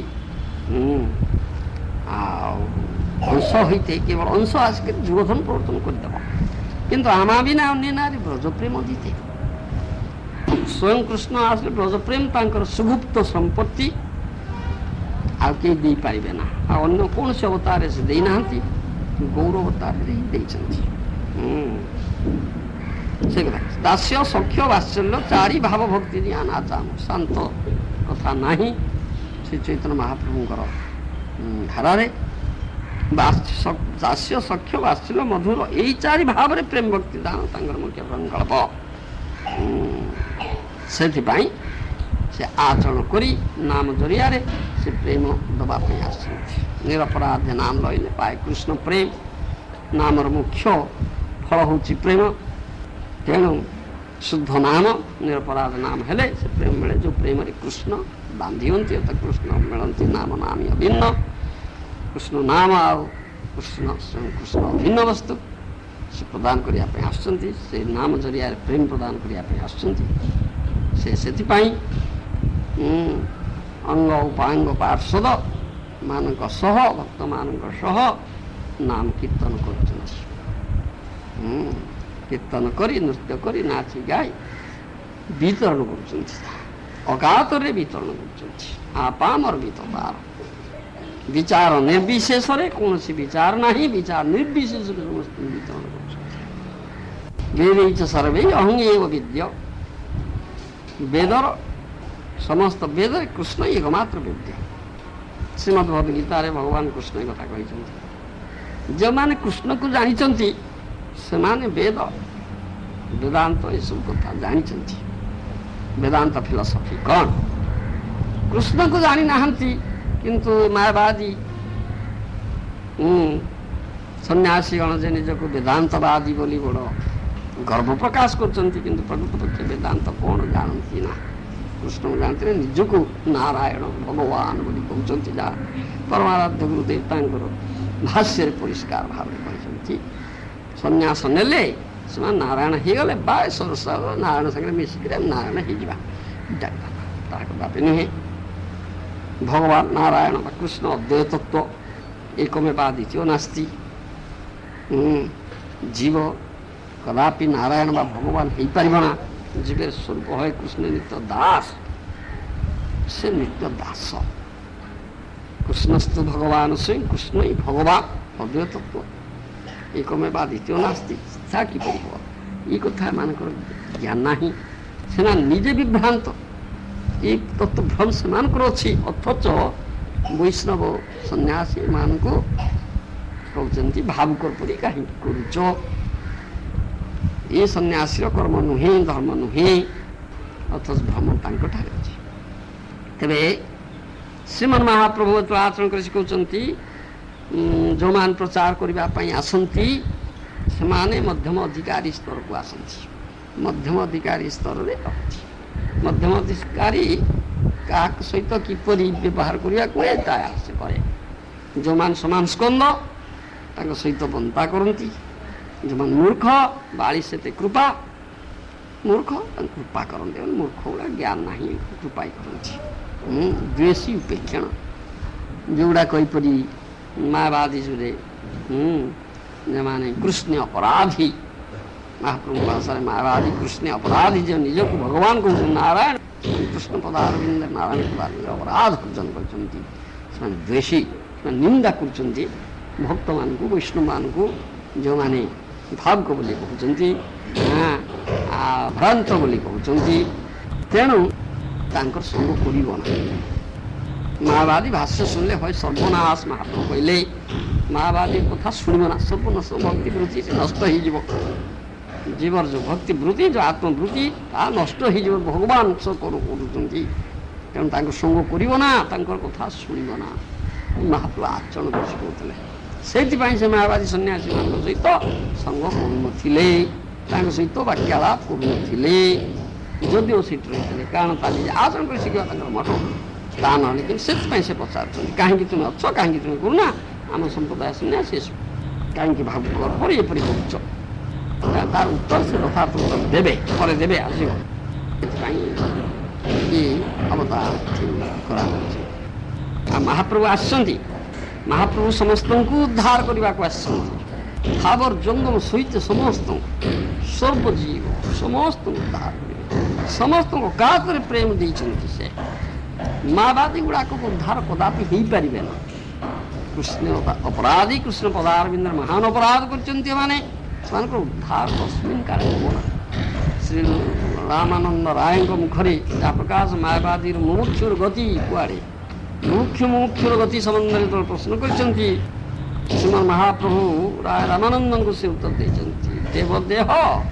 ଆଉ ଅଂଶ ହୋଇଥାଏ, କେବଳ ଅଂଶ ଆସିକରି ଯୁଗଧର୍ମ ପ୍ରବର୍ତ୍ତନ କରିଦେବ, କିନ୍ତୁ ଆମା ବିନା ଅନ୍ୟ ନାରୀ ବ୍ରଜପ୍ରେମ ଦିତେ। ସ୍ୱୟଂ କୃଷ୍ଣ ଆସିଲେ ବ୍ରଜପ୍ରେମ ତାଙ୍କର ସୁଗୁପ୍ତ ସମ୍ପତ୍ତି, ଆଉ କେହି ଦେଇପାରିବେ ନା। ଆଉ ଅନ୍ୟ କୌଣସି ଅବତାରରେ ସେ ଦେଇନାହାନ୍ତି, ଗୌର ଅବତାରରେ ହିଁ ଦେଇଛନ୍ତି। ସେ କଥା ଦାସ୍ୟ ସଖ୍ୟ ବାତ୍ସଲ୍ୟ ଚାରି ଭାବ ଭକ୍ତି ଦିଆ ନାଚାମ ଶାନ୍ତ କଥା ନାହିଁ ଶ୍ରୀ ଚୈତନ୍ୟ ମହାପ୍ରଭୁଙ୍କର ଧାରାରେ। ଦାସ୍ୟ ସଖ୍ୟ ବାତ୍ସଲ୍ୟ ମଧୁର ଏଇ ଚାରି ଭାବରେ ପ୍ରେମ ଭକ୍ତି ଦାନ ତାଙ୍କର ମୁଖ୍ୟ ସଂକଳ୍ପ। ସେଥିପାଇଁ ସେ ଆଚରଣ କରି ନାମ ଜରିଆରେ ସେ ପ୍ରେମ ଦେବା ପାଇଁ ଆସିଛନ୍ତି। ନିରପରାଧ ନାମ ରହିଲେ ପାଏ କୃଷ୍ଣ ପ୍ରେମ। ନାମର ମୁଖ୍ୟ ଫଳ ହେଉଛି ପ୍ରେମ। ତେଣୁ ଶୁଦ୍ଧ ନାମ ନିରପରାଧ ନାମ ହେଲେ ସେ ପ୍ରେମ ମିଳେ। ଯେଉଁ ପ୍ରେମରେ କୃଷ୍ଣ ବାନ୍ଧି ହୁଅନ୍ତି ତ କୃଷ୍ଣ ମିଳନ୍ତି। ନାମ ନାମୀ ଅଭିନ୍ନ। କୃଷ୍ଣ ନାମ ଆଉ କୃଷ୍ଣ ଅଭିନ୍ନ ବସ୍ତୁ। ସେ ପ୍ରଦାନ କରିବା ପାଇଁ ଆସୁଛନ୍ତି। ସେ ନାମ ଜରିଆରେ ପ୍ରେମ ପ୍ରଦାନ କରିବା ପାଇଁ ଆସୁଛନ୍ତି। ସେ ସେଥିପାଇଁ ଅଙ୍ଗ ଉପାଙ୍ଗ ପାର୍ଶ୍ୱଦ ମାନଙ୍କ ସହ ଭକ୍ତମାନଙ୍କ ସହ ନାମ କୀର୍ତ୍ତନ କରୁଛନ୍ତି। କୀର୍ତ୍ତନ କରି ନୃତ୍ୟ କରି ନାଚି ଗାଇ ବିତରଣ କରୁଛନ୍ତି। ଅକାତରେ ବିତରଣ କରୁଛନ୍ତି। ଆପାମର୍ବିତ ତାର ବିଚାର ନିର୍ବିଶେଷରେ କୌଣସି ବିଚାର ନାହିଁ, ବିଚାର ନିର୍ବିଶେଷରେ ସମସ୍ତେ ବିଚାର କରୁଛନ୍ତି। ବେदैଚ ସର୍ବେ ଅହଂ ଏବ ବିଦ୍ୟ, ବେଦର ସମସ୍ତ ବେଦରେ କୃଷ୍ଣ ଏକମାତ୍ର ବିଦ୍ୟ। ଶ୍ରୀମଦ୍ ଭଗବଦ୍ ଗୀତାରେ ଭଗବାନ କୃଷ୍ଣ ଏ କଥା କହିଛନ୍ତି। ଯେଉଁମାନେ କୃଷ୍ଣକୁ ଜାଣିଛନ୍ତି ସେମାନେ ବେଦ ବେଦାନ୍ତ ଏସବୁ କଥା ଜାଣିଛନ୍ତି। ବେଦାନ୍ତ ଫିଲୋସଫି କ'ଣ? କୃଷ୍ଣକୁ ଜାଣିନାହାନ୍ତି କିନ୍ତୁ ମାୟାବାଦୀ ସନ୍ନ୍ୟାସୀଗଣ ଯେ ନିଜକୁ ବେଦାନ୍ତବାଦୀ ବୋଲି ବଡ଼ ଗର୍ବ ପ୍ରକାଶ କରୁଛନ୍ତି, କିନ୍ତୁ ପ୍ରକୃତ ପକ୍ଷେ ବେଦାନ୍ତ କ'ଣ ଜାଣନ୍ତି ନା। କୃଷ୍ଣକୁ ଜାଣନ୍ତି ନିଜକୁ ନାରାୟଣ ଭଗବାନ ବୋଲି କହୁଛନ୍ତି, ଯାହା ପରମାରାଧ୍ୟ ଗୁରୁଦେବ ତାଙ୍କର ଭାଷ୍ୟରେ ପରିଷ୍କାର ଭାବରେ କହିଛନ୍ତି। ସନ୍ନ୍ୟାସ ନେଲେ ସେମାନେ ନାରାୟଣ ହେଇଗଲେ ବା ନାରାୟଣ ସାଙ୍ଗରେ ମିଶିକିରି ନାରାୟଣ ହେଇଯିବା, ଏଇଟା ତାହା କଦାପି ନୁହେଁ। ଭଗବାନ ନାରାୟଣ ବା କୃଷ୍ଣ ଅଦ୍ୱୈତ ତତ୍ତ୍ୱ ଏକମେବା ଦ୍ୱିତୀୟ ନାସ୍ତି। ଜୀବ କଦାପି ନାରାୟଣ ବା ଭଗବାନ ହେଇପାରିବ ନା। ଜୀବେର ସ୍ୱରୂପ ହୁଏ କୃଷ୍ଣ ନିତ୍ୟ ଦାସ, ସେ ନିତ୍ୟ ଦାସ। କୃଷ୍ଣସ୍ତୁ ଭଗବାନ ସ୍ୱୟଂ, କୃଷ୍ଣ ହିଁ ଭଗବାନ ଅଦ୍ୱୈତ ତତ୍ତ୍ୱ ଏକମେବା ଦ୍ୱିତୀୟ ନାସ୍ତି। ତାହା କିପରି ହେବ? ଏଇ କଥା ଏମାନଙ୍କର ଜ୍ଞାନ ନାହିଁ, ସେମାନେ ନିଜେ ବିଭ୍ରାନ୍ତ। এই ତତ୍ତ୍ୱଭ୍ରମ ସେମାନଙ୍କର ଅଛି, ଅଥଚ ବୈଷ୍ଣବ ସନ୍ନ୍ୟାସୀ ଏମାନଙ୍କୁ କହୁଛନ୍ତି ଭାବୁକ ପରି କାହିଁକି କରୁଛ? ଏ ସନ୍ନ୍ୟାସୀର କର୍ମ ନୁହେଁ, ଧର୍ମ ନୁହେଁ, ଅଥଚ ଭ୍ରମ ତାଙ୍କଠାରେ ଅଛି। ତେବେ ଶ୍ରୀମନ୍ ମହାପ୍ରଭୁ ଆଚରଣ କରି ଶିଖାଉଛନ୍ତି, ଯେଉଁମାନେ ପ୍ରଚାର କରିବା ପାଇଁ ଆସନ୍ତି ସେମାନେ ମଧ୍ୟମ ଅଧିକାରୀ ସ୍ତରକୁ ଆସନ୍ତି। ମଧ୍ୟମ ଅଧିକାରୀ ସ୍ତରରେ ରହନ୍ତି। ମଧ୍ୟମ ଅଧିକାରୀ କାହା ସହିତ କିପରି ବ୍ୟବହାର କରିବାକୁ ତାହା ସେ କରେ। ଯେଉଁମାନେ ସମାନ ସ୍କନ୍ଦ ତାଙ୍କ ସହିତ ବନ୍ତା କରନ୍ତି, ଯେଉଁମାନେ ମୂର୍ଖ ବାଳି ସେତେ କୃପା, ମୂର୍ଖ ତାଙ୍କୁ କୃପା କରନ୍ତି। ମୂର୍ଖ ଗୁଡ଼ା ଜ୍ଞାନ ନାହିଁ, କୃପା କରନ୍ତି। ଦ୍ୱେଷୀ ଉପେକ୍ଷଣ ଯେଉଁଗୁଡ଼ାକ ଏହିପରି ମାୟାବାଦୀ ଯୁରେ ଯେଉଁମାନେ କୃଷ୍ଣ ଅପରାଧୀ, ମହାପ୍ରଭୁ ଭାଷାରେ ମାୟାବାଦୀ କୃଷ୍ଣ ଅପରାଧୀ, ଯେ ନିଜକୁ ଭଗବାନ କହୁଛନ୍ତି, ନାରାୟଣ କୃଷ୍ଣ ପଦାରବିନ୍ଦ ନାରାୟଣ ପଦାରବିନ୍ଦ ଅପରାଧ ଅର୍ଜନ କରିଛନ୍ତି। ସେମାନେ ଦ୍ୱେଷୀ, ସେମାନେ ନିନ୍ଦା କରୁଛନ୍ତି ଭକ୍ତମାନଙ୍କୁ, ବୈଷ୍ଣବମାନଙ୍କୁ, ଯେଉଁମାନେ ଭାବୁକ ବୋଲି କହୁଛନ୍ତି, ଭ୍ରାନ୍ତ ବୋଲି କହୁଛନ୍ତି। ତେଣୁ ତାଙ୍କର ସଙ୍ଗ କରିବ ନାହିଁ। ମାୟାବାଦୀ ଭାଷ୍ୟ ଶୁଣିଲେ হয় ସର୍ବନାଶ। ମହାପ୍ରଭୁ କହିଲେ ମାୟାବାଦୀ କଥା ଶୁଣିବ ନା, ସର୍ବନାଶ। ଭକ୍ତି ବୃତ୍ତି ନଷ୍ଟ ହେଇଯିବ। ଜୀବର ଯେଉଁ ଭକ୍ତି ବୃତ୍ତି, ଯେଉଁ ଆତ୍ମବୃତ୍ତି, ତାହା ନଷ୍ଟ ହେଇଯିବ। ଭଗବାନ କରୁଛନ୍ତି, ତେଣୁ ତାଙ୍କ ସଙ୍ଗ କରିବ ନା, ତାଙ୍କର କଥା ଶୁଣିବ ନା। ମହାପ୍ରଭୁ ଆଚରଣ କରି ଶିଖାଉଥିଲେ। ସେଇଥିପାଇଁ ସେ ମାୟାବାଦୀ ସନ୍ନ୍ୟାସୀମାନଙ୍କ ସହିତ ସଙ୍ଗ କରୁନଥିଲେ, ତାଙ୍କ ସହିତ ବାକ୍ୟାଳାପ କରୁନଥିଲେ, ଯଦିଓ ସେଠି ରହିଥିଲେ। କାରଣ ତା ନିଜେ ଆଚରଣ କରି ଶିଖିବା ତାଙ୍କର ମଠ, ତା ନହେଲେ କିନ୍ତୁ ସେଥିପାଇଁ ସେ ପଚାରୁଛନ୍ତି, କାହିଁକି ତୁମେ ଅଛ, କାହିଁକି ତୁମେ କରୁନା? ଆମ ସମ୍ପ୍ରଦାୟ ସନ୍ନ୍ୟାସୀ କାହିଁକି ଭାବୁକ ପରେ ଏପରି କରୁଛ? ତାର ଉତ୍ତର ସେ ଯଥାର୍ଥ ଉତ୍ତର ଦେବେ, ପରେ ଦେବେ, ଆସିବ। ସେଥିପାଇଁ ଏ ଅବତାର କରାଯାଉଛି। ଆଉ ମହାପ୍ରଭୁ ଆସିଛନ୍ତି, ମହାପ୍ରଭୁ ସମସ୍ତଙ୍କୁ ଉଦ୍ଧାର କରିବାକୁ ଆସିଛନ୍ତି। ଥାବର ଜଙ୍ଗମ ସହିତ ସମସ୍ତଙ୍କୁ, ସର୍ବଜୀବ ସମସ୍ତଙ୍କୁ ଉଦ୍ଧାର କରିବେ। ସମସ୍ତଙ୍କୁ କାହାତରେ ପ୍ରେମ ଦେଇଛନ୍ତି ସେ। ମାୟାବାଦୀ ଗୁଡ଼ାକ ଉଦ୍ଧାର କଦାପି ହେଇପାରିବେ ନା। କୃଷ୍ଣ ଅପରାଧୀ, କୃଷ୍ଣ ପଦାରବିନ୍ଦର ମହାନ ଅପରାଧ କରିଛନ୍ତି ଏମାନେ, ସେମାନଙ୍କର ଉଦ୍ଧାର ତସ୍ମିନ୍ କାଳେ ହେବ ନା। ଶ୍ରୀ ରାମାନନ୍ଦ ରାୟଙ୍କ ମୁଖରେ ଯାହା ପ୍ରକାଶ ମାୟାବାଦୀର ମୁମୁକ୍ଷୁର ଗତି କୁଆଡ଼େ, ମୁମୁକ୍ଷୁର ଗତି ସମ୍ବନ୍ଧରେ ଯେତେବେଳେ ପ୍ରଶ୍ନ କରିଛନ୍ତି, ଶ୍ରୀମନ୍ ମହାପ୍ରଭୁ ରାୟ ରାମାନନ୍ଦଙ୍କୁ ସେ ଉତ୍ତର ଦେଇଛନ୍ତି, ଦେବଦେହ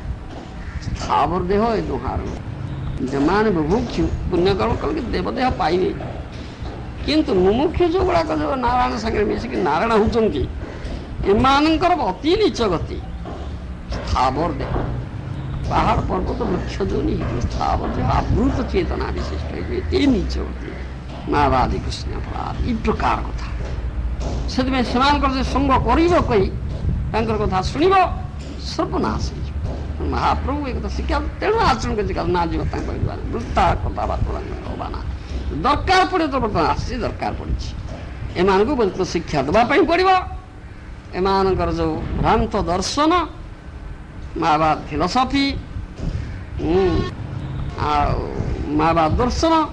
ସ୍ଥାବର ଦେହ ଏ ଦୁହାର। ଯେଉଁମାନେ ବୁଭୁକ୍ଷୁ ପୁଣ୍ୟକର୍ମ କଲେ ଦେବଦେହ ପାଇବେ, କିନ୍ତୁ ମୁମୁକ୍ଷୁ ଯେଉଁଗୁଡ଼ାକ ଯେଉଁ ନାରାୟଣ ସାଙ୍ଗରେ ମିଶିକି ନାରାୟଣ ହେଉଛନ୍ତି, ଏମାନଙ୍କର ଅତି ନୀଚ ଗତି। ସ୍ଥାବର ଦେହ, ପାହାଡ଼ ପର୍ବତ ବୃକ୍ଷ ଯୋନି ହେଇଯିବ, ସ୍ଥାବର ଦେହ ଆବୃତ ଚେତନା ବିଶିଷ୍ଟ ହେଇଯିବ, ଏତେ ନୀଚ ଗତି। ମାୟାବାଦୀ କୃଷ୍ଣ ଅପରାଧ ଏଇ ପ୍ରକାର କଥା। ସେଥିପାଇଁ ସେମାନଙ୍କର ଯେ ସଙ୍ଗ କରିବ କହି ତାଙ୍କର କଥା ଶୁଣିବ, ସର୍ବନାଶ ହେଇଯିବ। ମହାପ୍ରଭୁ ଏ କଥା ଶିକ୍ଷା, ତେଣୁ ଆଚରଣ କରି ଶିକ୍ଷା ନା ଯିବ ତାଙ୍କ ବୃତ୍ତା କଥାବାର୍ତ୍ତା ହବା ନା। ଦରକାର ପଡ଼ିବ ତ ବର୍ତ୍ତମାନ ଆସିଛି, ଦରକାର ପଡ଼ିଛି। ଏମାନଙ୍କୁ ଶିକ୍ଷା ଦେବା ପାଇଁ ପଡ଼ିବ। ଏମାନଙ୍କର ଯେଉଁ ଭ୍ରାନ୍ତ ଦର୍ଶନ, ମାୟାବାଦ ଫିଲୋସଫି ଆଉ ମାୟାବାଦ ଦର୍ଶନ,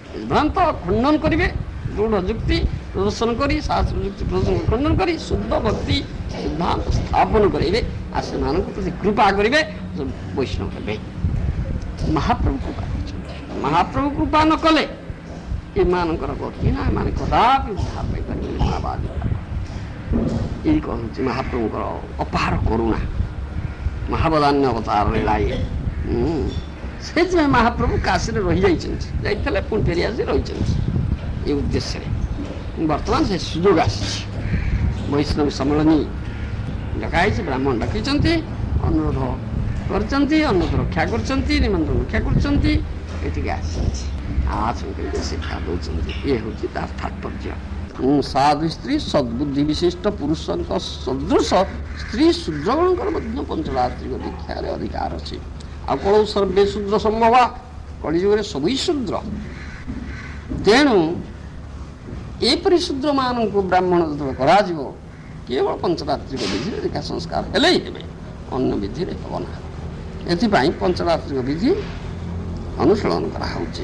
ଭ୍ରାନ୍ତ ଖଣ୍ଡନ କରିବେ, ଦୃଢ଼ ଯୁକ୍ତି ପ୍ରଦର୍ଶନ କରି ଶାସ୍ତ୍ର ଯୁକ୍ତି ପ୍ରଦର୍ଶନ ଖଣ୍ଡନ କରି ଶୁଦ୍ଧ ଭକ୍ତି ସିଦ୍ଧାନ୍ତ ସ୍ଥାପନ କରିବେ ଆଉ ସେମାନଙ୍କ ପ୍ରତି କୃପା କରିବେ, ବୈଷ୍ଣବ ହେବେ। ମହାପ୍ରଭୁ କୃପା କରିଛନ୍ତି। ମହାପ୍ରଭୁ କୃପା ନ କଲେ ଏମାନଙ୍କର ଗତି ନା, ଏମାନେ କଦାପି ଉଦ୍ଧାର ପାଇପାରିବେନି। ମହାବାଦ ଏଇ କହୁଛି ମହାପ୍ରଭୁଙ୍କର ଅପାର କରୁଣା, ମହାବଦାନ୍ୟ ଅବତାରରେ ଲାଏ। ସେଥିପାଇଁ ମହାପ୍ରଭୁ କାଶୀରେ ରହିଯାଇଛନ୍ତି, ଯାଇଥିଲେ ପୁଣି ଫେରି ଆସି ରହିଛନ୍ତି ଏ ଉଦ୍ଦେଶ୍ୟରେ। ବର୍ତ୍ତମାନ ସେ ସୁଯୋଗ ଆସିଛି, ବୈଷ୍ଣବ ସମ୍ମିଳନୀ ଡକାଇଛି, ବ୍ରାହ୍ମଣ ଡାକିଛନ୍ତି, ଅନୁରୋଧ କରିଛନ୍ତି, ଅନୁରୋଧ ରକ୍ଷା କରିଛନ୍ତି, ନିମନ୍ତ୍ରଣ ରକ୍ଷା କରୁଛନ୍ତି, ଏଠିକି ଆସିଛନ୍ତି। ଆସନ୍ତି ଶିକ୍ଷା ଦେଉଛନ୍ତି। ଇଏ ହେଉଛି ତାର ତାତ୍ପର୍ଯ୍ୟ। ସାଧୁ ସ୍ତ୍ରୀ ସଦ୍ବୁଦ୍ଧି ବିଶିଷ୍ଟ ପୁରୁଷଙ୍କ ସଦୃଶ ସ୍ତ୍ରୀ ଶୂଦ୍ରଗଣଙ୍କର ମଧ୍ୟ ପଞ୍ଚରାତ୍ରିକ ଦୀକ୍ଷାରେ ଅଧିକାର ଅଛି। ଆଉ କଳ ସର୍ବେ ଶୂଦ୍ର ସମ୍ଭବ, କଳିଯୁଗରେ ସବୁଇ ଶୂଦ୍ର। ତେଣୁ ଏପରି ଶୂଦ୍ରମାନଙ୍କୁ ବ୍ରାହ୍ମଣ ଯେତେବେଳେ କରାଯିବ, କେବଳ ପଞ୍ଚରାତ୍ରିକ ବିଧିରେ ଦୀକ୍ଷା ସଂସ୍କାର ହେଲେ ହିଁ ହେବେ, ଅନ୍ୟ ବିଧିରେ ହେବ ନା। ଏଥିପାଇଁ ପଞ୍ଚରାତ୍ରିକ ବିଧି ଅନୁଶୀଳନ କରାହେଉଛି।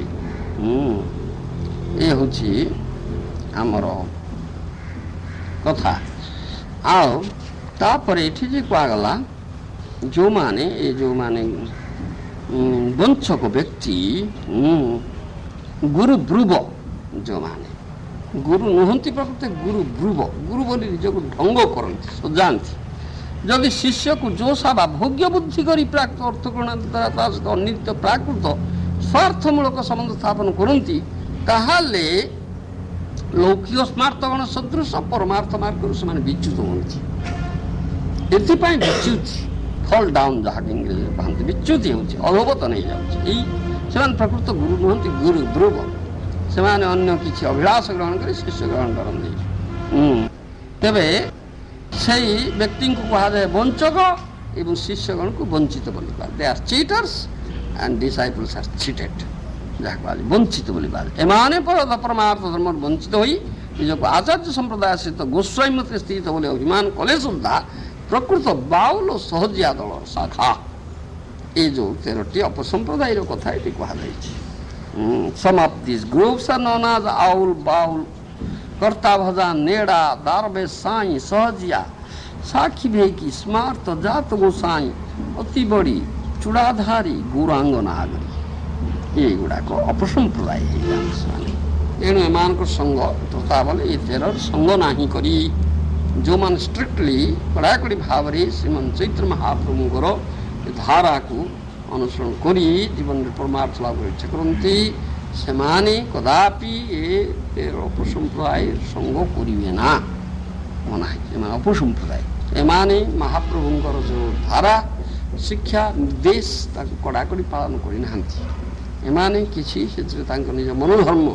ଏ ହେଉଛି ଆମର କଥା। ଆଉ ତାପରେ ଏଠି ଯେ କୁହାଗଲା, ଯେଉଁମାନେ ବଞ୍ଚକ ବ୍ୟକ୍ତି, ଗୁରୁ ବ୍ରୁବ, ଯେଉଁମାନେ ଗୁରୁ ନୁହନ୍ତି, ପ୍ରକୃତ ଗୁରୁ ବ୍ରୁବ, ଗୁରୁ ବୋଲି ନିଜକୁ ଢଙ୍ଗ କରନ୍ତି, ସଜାନ୍ତି। ଯଦି ଶିଷ୍ୟକୁ ଜୋଷା ବା ଭୋଗ୍ୟ ବୁଦ୍ଧି କରି ପ୍ରାକୃତ ଅର୍ଥକରଣ ଦ୍ୱାରା ତା ସହିତ ଅନିତ୍ୟ ପ୍ରାକୃତ ସ୍ୱାର୍ଥମୂଳକ ସମ୍ବନ୍ଧ ସ୍ଥାପନ କରନ୍ତି, ତାହେଲେ ଲୌକିକ ସ୍ମାର୍ଥଗଣ ସଦୃଶ ପରମାର୍ଥ ମାର୍ଗରୁ ସେମାନେ ବିଚ୍ୟୁତ ହୁଅନ୍ତି। ଏଥିପାଇଁ ବିଚ୍ୟୁତି, ଫଲ୍ ଡାଉନ୍, ଯାହାକି ଇଂରେଜୀରେ କହନ୍ତି, ବିଚ୍ୟୁତି ହେଉଛି, ଅଧୋଗତ ନେଇଯାଉଛି। ଏଇ ସେମାନେ ପ୍ରକୃତ ଗୁରୁ ନୁହନ୍ତି, ଗୁରୁ ବ୍ରୁବ। ସେମାନେ ଅନ୍ୟ କିଛି ଅଭିଳାଷ ଗ୍ରହଣ କରି ଶିଷ୍ୟ ଗ୍ରହଣ କରନ୍ତି। ତେବେ ସେଇ ବ୍ୟକ୍ତିଙ୍କୁ କୁହାଯାଏ ବଞ୍ଚକ ଏବଂ ଶିଷ୍ୟଗଣକୁ ବଞ୍ଚିତ ବୋଲି କୁହାଯାଏ। ଦେ ଆର୍ ଚିଟର୍ସ ଆଣ୍ଡ ଡିସାଇପଲ୍ସ ଆର୍ ଚିଟେଡ୍, ଯାହା କୁହାଯାଏ ବଞ୍ଚିତ ବୋଲି କୁହାଯାଏ। ଏମାନେ ପରମାର୍ଥ ଧର୍ମରୁ ବଞ୍ଚିତ ହୋଇ ନିଜକୁ ଆଚାର୍ଯ୍ୟ ସମ୍ପ୍ରଦାୟ ସହିତ ଗୋସ୍ୱାମୀ ମତରେ ସ୍ଥିତ ବୋଲି ଅଭିମାନ କଲେ ସୁଦ୍ଧା ପ୍ରକୃତ ବାଉଲ ସହଜିଆ ଦଳର ଶାଖା। ଏ ଯେଉଁ 13ଟି ଅପସମ୍ପ୍ରଦାୟର କଥା ଏଠି କୁହାଯାଇଛି। Some of these groups are known as Aul, Baul, Karta Bhajan, Neda, Darbe, Sai, Sahajia, Sakhi Bheki, Smart, Jat Gosai, ଅତି ବଡ଼ି ଚୂଡ଼ାଧାରୀ ଗୌରାଙ୍ଗ ନାଗରୀ, ଏଗୁଡ଼ାକ ଅପସମ୍ପ୍ରଦାୟ ହେଇଯାନ୍ତି ସେମାନେ। ତେଣୁ ଏମାନଙ୍କର ସଙ୍ଗ ତଥା ବୋଲେ ଏ 13 ସଙ୍ଗ ନାହିଁ କରି ଯେଉଁମାନେ ଷ୍ଟ୍ରିକ୍ଟଲି କଡ଼ାକଡ଼ି ଭାବରେ ଶ୍ରୀମନ୍ତ ଚୈତ୍ର ମହାପ୍ରଭୁଙ୍କର ଧାରାକୁ ଅନୁସରଣ କରି ଜୀବନରେ ପରମାର୍ଥ ଲାଭର ଇଚ୍ଛା କରନ୍ତି, ସେମାନେ କଦାପି ଏ ଅପସମ୍ପ୍ରଦାୟ ସଙ୍ଗ କରିବେ ନା। ମନା ହେଇଛି, ଏମାନେ ଅପସମ୍ପ୍ରଦାୟ। ଏମାନେ ମହାପ୍ରଭୁଙ୍କର ଯେଉଁ ଧାରା ଶିକ୍ଷା ନିର୍ଦ୍ଦେଶ ତାକୁ କଡ଼ାକଡ଼ି ପାଳନ କରିନାହାନ୍ତି। ଏମାନେ କିଛି ସେଥିରେ ତାଙ୍କ ନିଜ ମନୋଧର୍ମ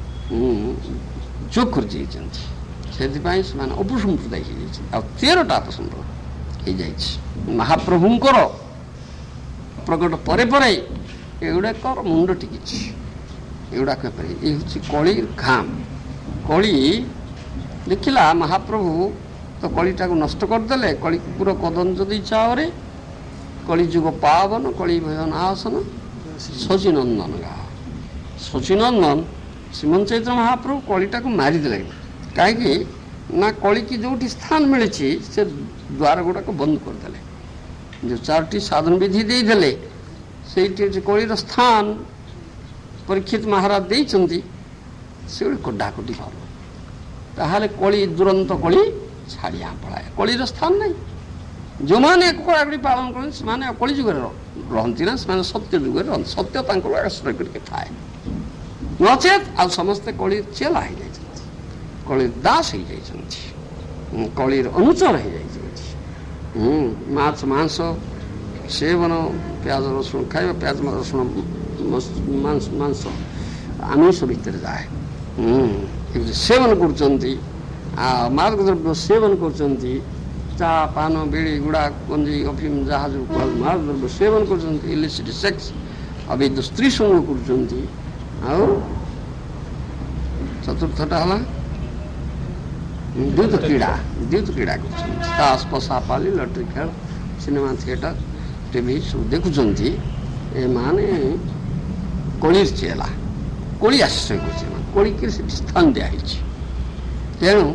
ଯୋଗ କରିଯାଇଛନ୍ତି। ସେଥିପାଇଁ ସେମାନେ ଅପସମ୍ପ୍ରଦାୟ ହେଇଯାଇଛି। ଆଉ 13ଟା ଅପସମ୍ପ୍ରଦାୟ ହେଇଯାଇଛି। ମହାପ୍ରଭୁଙ୍କର ପ୍ରକଟ ପରେ ପରେ ଏଗୁଡ଼ାକର ମୁଣ୍ଡ ଟିକିଛି। ଏଗୁଡ଼ାକ ଏ ହେଉଛି କଳିର ଘାମ। କଳି ଦେଖିଲା ମହାପ୍ରଭୁ ତ କଳିଟାକୁ ନଷ୍ଟ କରିଦେଲେ। କଳି କୁକୁର କଦଞ୍ଜ ଚାଓରେ କଳିଯୁଗ ପାବନ କଳି ଭୟନ ଆସନ ଶଚୀନନ୍ଦନ ଗାହ। ଶଚୀନନ୍ଦନ ଶ୍ରୀମନ୍ତ ଚୈତ୍ର ମହାପ୍ରଭୁ କଳିଟାକୁ ମାରିଦେଲେ। କାହିଁକି ନା କଳିକି ଯେଉଁଠି ସ୍ଥାନ ମିଳିଛି ସେ ଦ୍ୱାର ଗୁଡ଼ାକ ବନ୍ଦ କରିଦେଲେ। ଯେଉଁ 4ଟି ସାଧନ ବିଧି ଦେଇଦେଲେ ସେଇଠି କଳିର ସ୍ଥାନ ପରୀକ୍ଷିତ ମହାରାଜ ଦେଇଛନ୍ତି, ସେଗୁଡ଼ି କଡାକଟି ଭଲ। ତାହେଲେ କଳି ଦୁରନ୍ତ କଳି ଛାଡ଼ିଆ ପଳାଏ, କଳିର ସ୍ଥାନ ନାହିଁ। ଯେଉଁମାନେ କଡ଼ାକଡ଼ି ପାଳନ କରନ୍ତି ସେମାନେ କଳି ଯୁଗରେ ରହନ୍ତି ନା, ସେମାନେ ସତ୍ୟ ଯୁଗରେ ରହନ୍ତି। ସତ୍ୟ ତାଙ୍କର ଆଶ୍ରୟ କରିକି ଥାଏ। ନଚେତ୍ ଆଉ ସମସ୍ତେ କଳି ଚେଲା ହେଇଯାଇଛନ୍ତି, କଳିର ଦାସ ହେଇଯାଇଛନ୍ତି, କଳିର ଅନୁଚର ହେଇଯାଇଛନ୍ତି। ମାଛ ମାଂସ ସେବନ, ପିଆଜ ରସୁଣ ଖାଇବା, ପିଆଜ ରସୁଣ ମାଂସ ଆମିଷ ଭିତରେ ଯାଏ। ସେବନ କରୁଛନ୍ତି, ଆଉ ମାଦକ ଦ୍ରବ୍ୟ ସେବନ କରୁଛନ୍ତି, ଚା ପାନ ବିଡ଼ି ଗୁଡ଼ା ଗଞ୍ଜି ଅଫିମ ଯାହା ଯେଉଁ ମାଦକ ଦ୍ରବ୍ୟ ସେବନ କରୁଛନ୍ତି, ଇଲିସିଟ୍ ସେକ୍ସ ଅବୈଧ ସ୍ତ୍ରୀ ସଙ୍ଗ କରୁଛନ୍ତି। ଆଉ ଚତୁର୍ଥଟା ହେଲା ଦ୍ୱୈତ କ୍ରୀଡ଼ା କରୁଛନ୍ତି। ତାସ ପଶା ପାଲି ଲଟରୀ ଖେଳ, ସିନେମା ଥିଏଟର, ଟିଭି ସବୁ ଦେଖୁଛନ୍ତି। ଏମାନେ କଳିର ଚେଲା। କୋଳି ଆଶ୍ରୟ କରୁଛି, କୋଳିକି ସେଠି ସ୍ଥାନ ଦିଆହେଇଛି। ତେଣୁ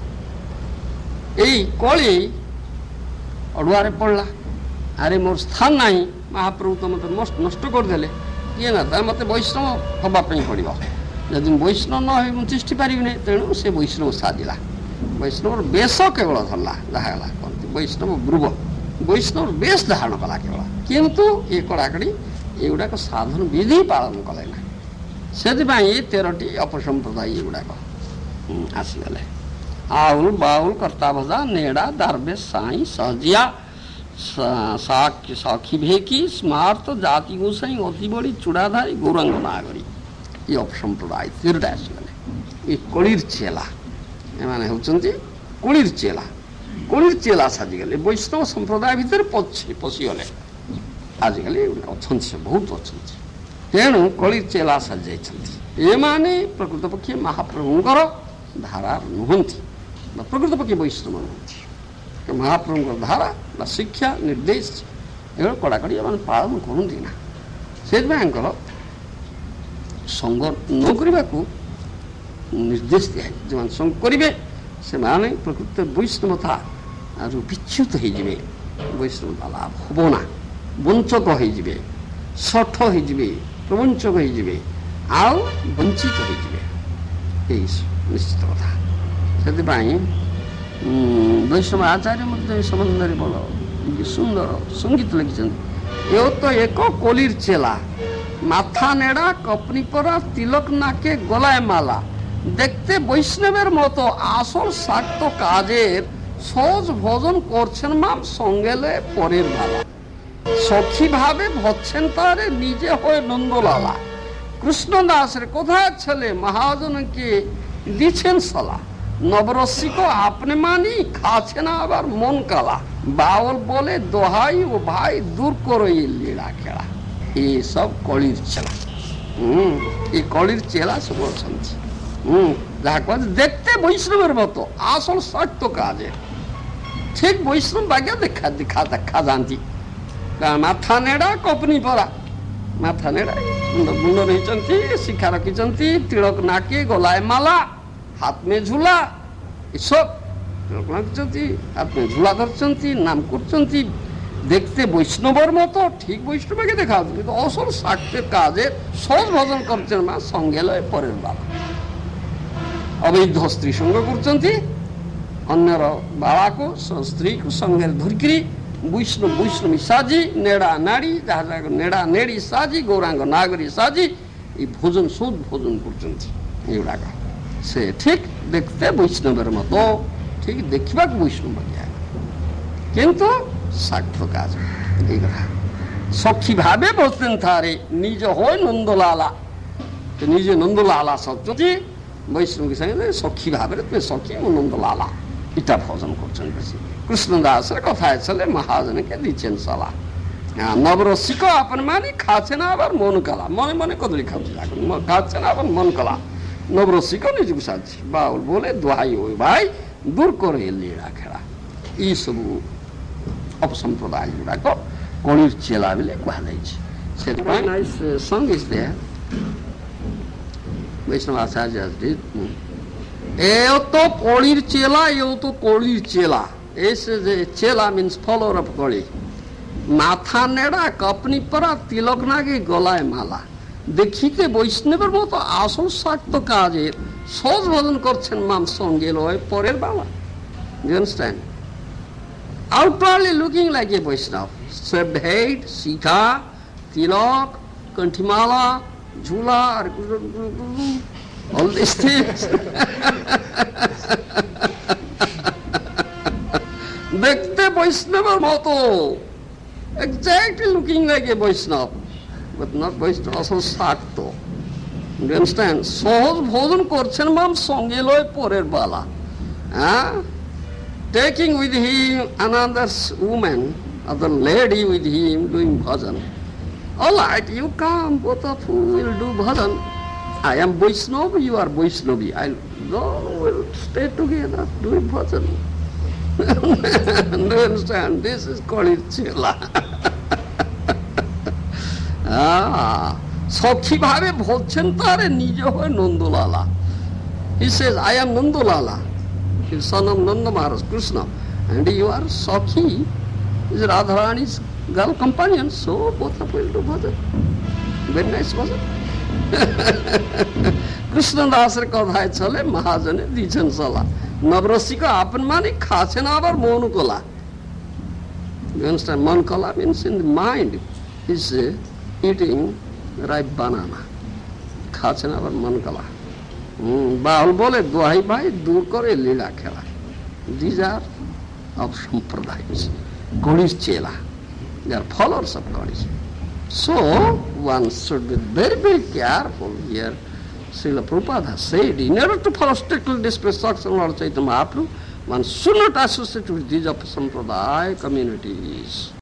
ଏଇ କୋଳି ଅଡ଼ୁଆରେ ପଡ଼ିଲା, ଆରେ ମୋର ସ୍ଥାନ ନାହିଁ, ମହାପ୍ରଭୁ ତ ମୋତେ ନଷ୍ଟ କରିଦେଲେ, କିଏ ନା ତା ମୋତେ ବୈଷ୍ଣବ ହେବା ପାଇଁ ପଡ଼ିବ, ଯଦି ମୁଁ ବୈଷ୍ଣବ ନ ହେବି ମୁଁ ତିଷ୍ଠି ପାରିବିନି। ତେଣୁ ସେ ବୈଷ୍ଣବ ସାଜିଲା, ବୈଷ୍ଣବର ବେଶ କେବଳ ଧରିଲା, ଯାହା ହେଲା କହନ୍ତି ବୈଷ୍ଣବ ବୃବ, ବୈଷ୍ଣବର ବେଶ ଧାରଣ କଲା କେବଳ, କିନ୍ତୁ ଏ କଡ଼ାକଡ଼ି ଏଗୁଡ଼ାକ ସାଧନ ବିଧି ପାଳନ କଲେ ନାହିଁ। ସେଥିପାଇଁ ଏ 13ଟି ଅପସମ୍ପ୍ରଦାୟ ଏଗୁଡ଼ାକ ଆସିଗଲେ। ଆଉଲ ବାଉଲ କର୍ତ୍ତା ଭଜା ନେଡ଼ା ଦାର୍ବେ ସାଇଁ ସହଜିଆ ସାକ୍ଷୀ ଭେକି ସ୍ମାର୍ତ ଜାତି ଗୋସାଇଁ ଅତି ବଡ଼ି ଚୂଡ଼ାଧାରୀ ଗୌରାଙ୍ଗ ନାଗରୀ, ଏ ଅପସମ୍ପ୍ରଦାୟ 13ଟା ଆସିଗଲେ। ଏ କଳିର ଚେଲା, ଏମାନେ ହେଉଛନ୍ତି କଳିର ଚେଲା, କଳିର ଚେଲା ସାଜିଗଲେ, ବୈଷ୍ଣବ ସମ୍ପ୍ରଦାୟ ଭିତରେ ପଶିଗଲେ। ଆଜିକାଲି ଏଗୁଡ଼ିକ ଅଛନ୍ତି, ସେ ବହୁତ ଅଛନ୍ତି। ତେଣୁ କଳିର ଚେଲା ସାଜିଯାଇଛନ୍ତି। ଏମାନେ ପ୍ରକୃତ ପକ୍ଷେ ମହାପ୍ରଭୁଙ୍କର ଧାରା ନୁହନ୍ତି ବା ପ୍ରକୃତ ପକ୍ଷେ ବୈଷ୍ଣବ ନୁହନ୍ତି। ମହାପ୍ରଭୁଙ୍କର ଧାରା ବା ଶିକ୍ଷା ନିର୍ଦ୍ଦେଶ ଏଗୁଡ଼ା କଡ଼ାକଡ଼ି ଏମାନେ ପାଳନ କରନ୍ତି ନା। ସେଥିପାଇଁ ଆଙ୍କର ସଙ୍ଗ ନ କରିବାକୁ ନିର୍ଦ୍ଦେଶ ଦିଆହେଇଛି। ଯେଉଁମାନେ ସଙ୍ଗ କରିବେ ସେମାନେ ପ୍ରକୃତ ବୈଷ୍ଣବତାରୁ ବିଚ୍ୟୁତ ହେଇଯିବେ, ବୈଷ୍ଣବତା ଲାଭ ହେବ ନା, ବଞ୍ଚକ ହେଇଯିବେ, ଶଠ ହେଇଯିବେ, ପ୍ରବଞ୍ଚକ ହେଇଯିବେ, ଆଉ ବଞ୍ଚିତ ହେଇଯିବେ, ଏଇ ନିଶ୍ଚିତ କଥା। ସେଥିପାଇଁ ବୈଷ୍ଣବ ଆଚାର୍ଯ୍ୟ ମଧ୍ୟ ଏ ସମ୍ବନ୍ଧରେ ବଡ଼ ସୁନ୍ଦର ସଙ୍ଗୀତ ଲେଖିଛନ୍ତି। ଏ ତ ଏକ কলির চেলা, মাথা নেড়া কপনি পরা তিলক নাকে গলায় মালা, দেখতে বৈষ্ণবের মতো আসল শাক্ত কাজের সহজ ভজন করছেন মাম সঙ্গেলে পরের বালা, সখী ভাবে ভচ্ছেন তারে নিজে হয়ে নন্দলালা, কৃষ্ণদাসের কোথায় ছেলে মহাজনকে দিচ্ছেন সলা, নবরসিক আপনি মানি খাচ্ছে না আবার মন কালা, বাউল বলে দোহাই ও ভাই দূর করো এই লীলা খেলা। এইসব কলির চেলা, এই কলির চেলা সব অଛନ୍ତି। যাহা কহନ୍ତି দেখতে বৈষ্ণবের মতো আসল সত্য কাজে, ঠিক বৈষ্ণব বাগ্যা দেখা যাନ୍ତି। মাথা নেড়া কপনি পরা, মাথা নেড়ା ମୁଣ୍ଡ ରହିଛନ୍ତି, ଶିଖା ରଖିଛନ୍ତି, ତିଳକ ନାକେ ଗଲାଏ ମାଲା, ହାତ ମେ ଝୁଲା, ଏସব ତିଳକ ନାକିଛନ୍ତି, ହାତ ମେ ଝୁଲା ଧରିଛନ୍ତି, ନାମ କରୁଛନ୍ତି, দেখতে বৈষ্ণবর মতো, ঠিক বৈষ্ণবকে দেখা যাচ্ছে, কিন্তু অসল শাক্তের কাজে সহজ ভজন করছেন মা সঙ্গে লয় পরের বাবা, অবৈধ স্ত্রী সঙ্গ করছেন, ଅନ୍ୟର ବାଳାକୁ ସ୍ତ୍ରୀକୁ ସଙ୍ଗରେ ଧରିକିରି ବୈଷ୍ଣବୀ ସାଜି, ନେଡ଼ା ନାଡ଼ି, ଯାହା ଯାହା ନେଡ଼ା ନେଡ଼ି ସାଜି, ଗୌରାଙ୍ଗ ନାଗରୀ ସାଜି এই ভোজন সুদ ভোজন করছেন। এগুড়াক সে ঠিক দেখতে বৈষ্ণবের মতো, ঠিক দেখা বৈষ্ণব কিন্তু শাক্ত কাজ এই কথা। সখী ভাবে বসতেন তারে নিজ হয় নন্দলালা, নিজে নন্দলালা সত্যি বৈষ্ণবকে সঙ্গে সখী ভাবে তুমি সখী ও নন্দলালা এটা ভজন করছেন বেশি। কৃষ্ণদাসের কথায় চলে মহাজনকে দিচ্ছেন সলা, নবরসিক আপন মানে খাচ্ছে না আবার মন কলা, মনে মনে কদলি খাচ্ছে, খাচ্ছে না আবার মন কলা, নবরসিক নিজକୁ ସାଜି, ବାଉଲ ବୋଲେ ଦୋହାଇ ହୋଇ ଭାଇ ଦୂର କର ଏ ଲୀଳା ଖେଳା। ଏଇସବୁ ଅପସମ୍ପ୍ରଦାୟ ଗୁଡ଼ାକ କଳିର ଚେଲା ବୋଲି କୁହାଯାଇଛି। ସେଥିପାଇଁ ସଙ୍ଗ ଇଜ୍ ଦେୟାର, বৈষ্ণব আচার্য এ তো কলির চেলা, এও তো কলির চেলা। এসে যে চেলা মিন্স ফলোয়ার অফ কলি, মাথা নেড়া কপনি পরা তিলক নাগে গলায় মালা, দেখিতে বৈষ্ণবের মতো আসল শাক্ত কাজের সহজ ভজন করছেন মাম সঙ্গে লয় পরের বাবা। You understand? Outwardly looking like a Vaishnava, shaved head, sikha, tilak, kanthimala, jhula, all these things. দেখতে বৈষ্ণবের মতো, exactly looking like a Vaishnava, but not Vaishnava, also শাক্ত। You understand? সহজ ভোজন করছেন মাম সঙ্গে লয় পরের বালা, taking with him another woman, other lady with him doing bhajan. All right, you come, both of you will do bhajan. I am Vaishnava, you are Vaishnavi. We'll stay together doing bhajan. Do you understand? This is called chela. সখী ভাবে বলছেন তারে নিজে হয় Nandlala. He says, I am Nandalala, the son of Nanda Maharaj, Krishna, and you are Sakhi, is Radharani's girl companion, so both are going to bhajan. Very nice bhajan. Krishna Dasar কথায় চলে মহাজনে দিয়েছেন চলা, নবরসিক আপন মানে খাচ্ছেন আবার মন কলা। You understand? Man kala means in the mind is eating ripe banana. খাচ্ছেন আবার মন কলা। বাউল বলে দোহাই ভাই দূর করে লীলা খেলা। These are of Sampradayas, Gaudi's chela. They are followers of Gaudi's. So one should be very, very careful here. Srila Prabhupada has said, in order to follow strictly this instruction of Lord Chaitanya Mahaprabhu, one should not associate with these of Sampradaya communities.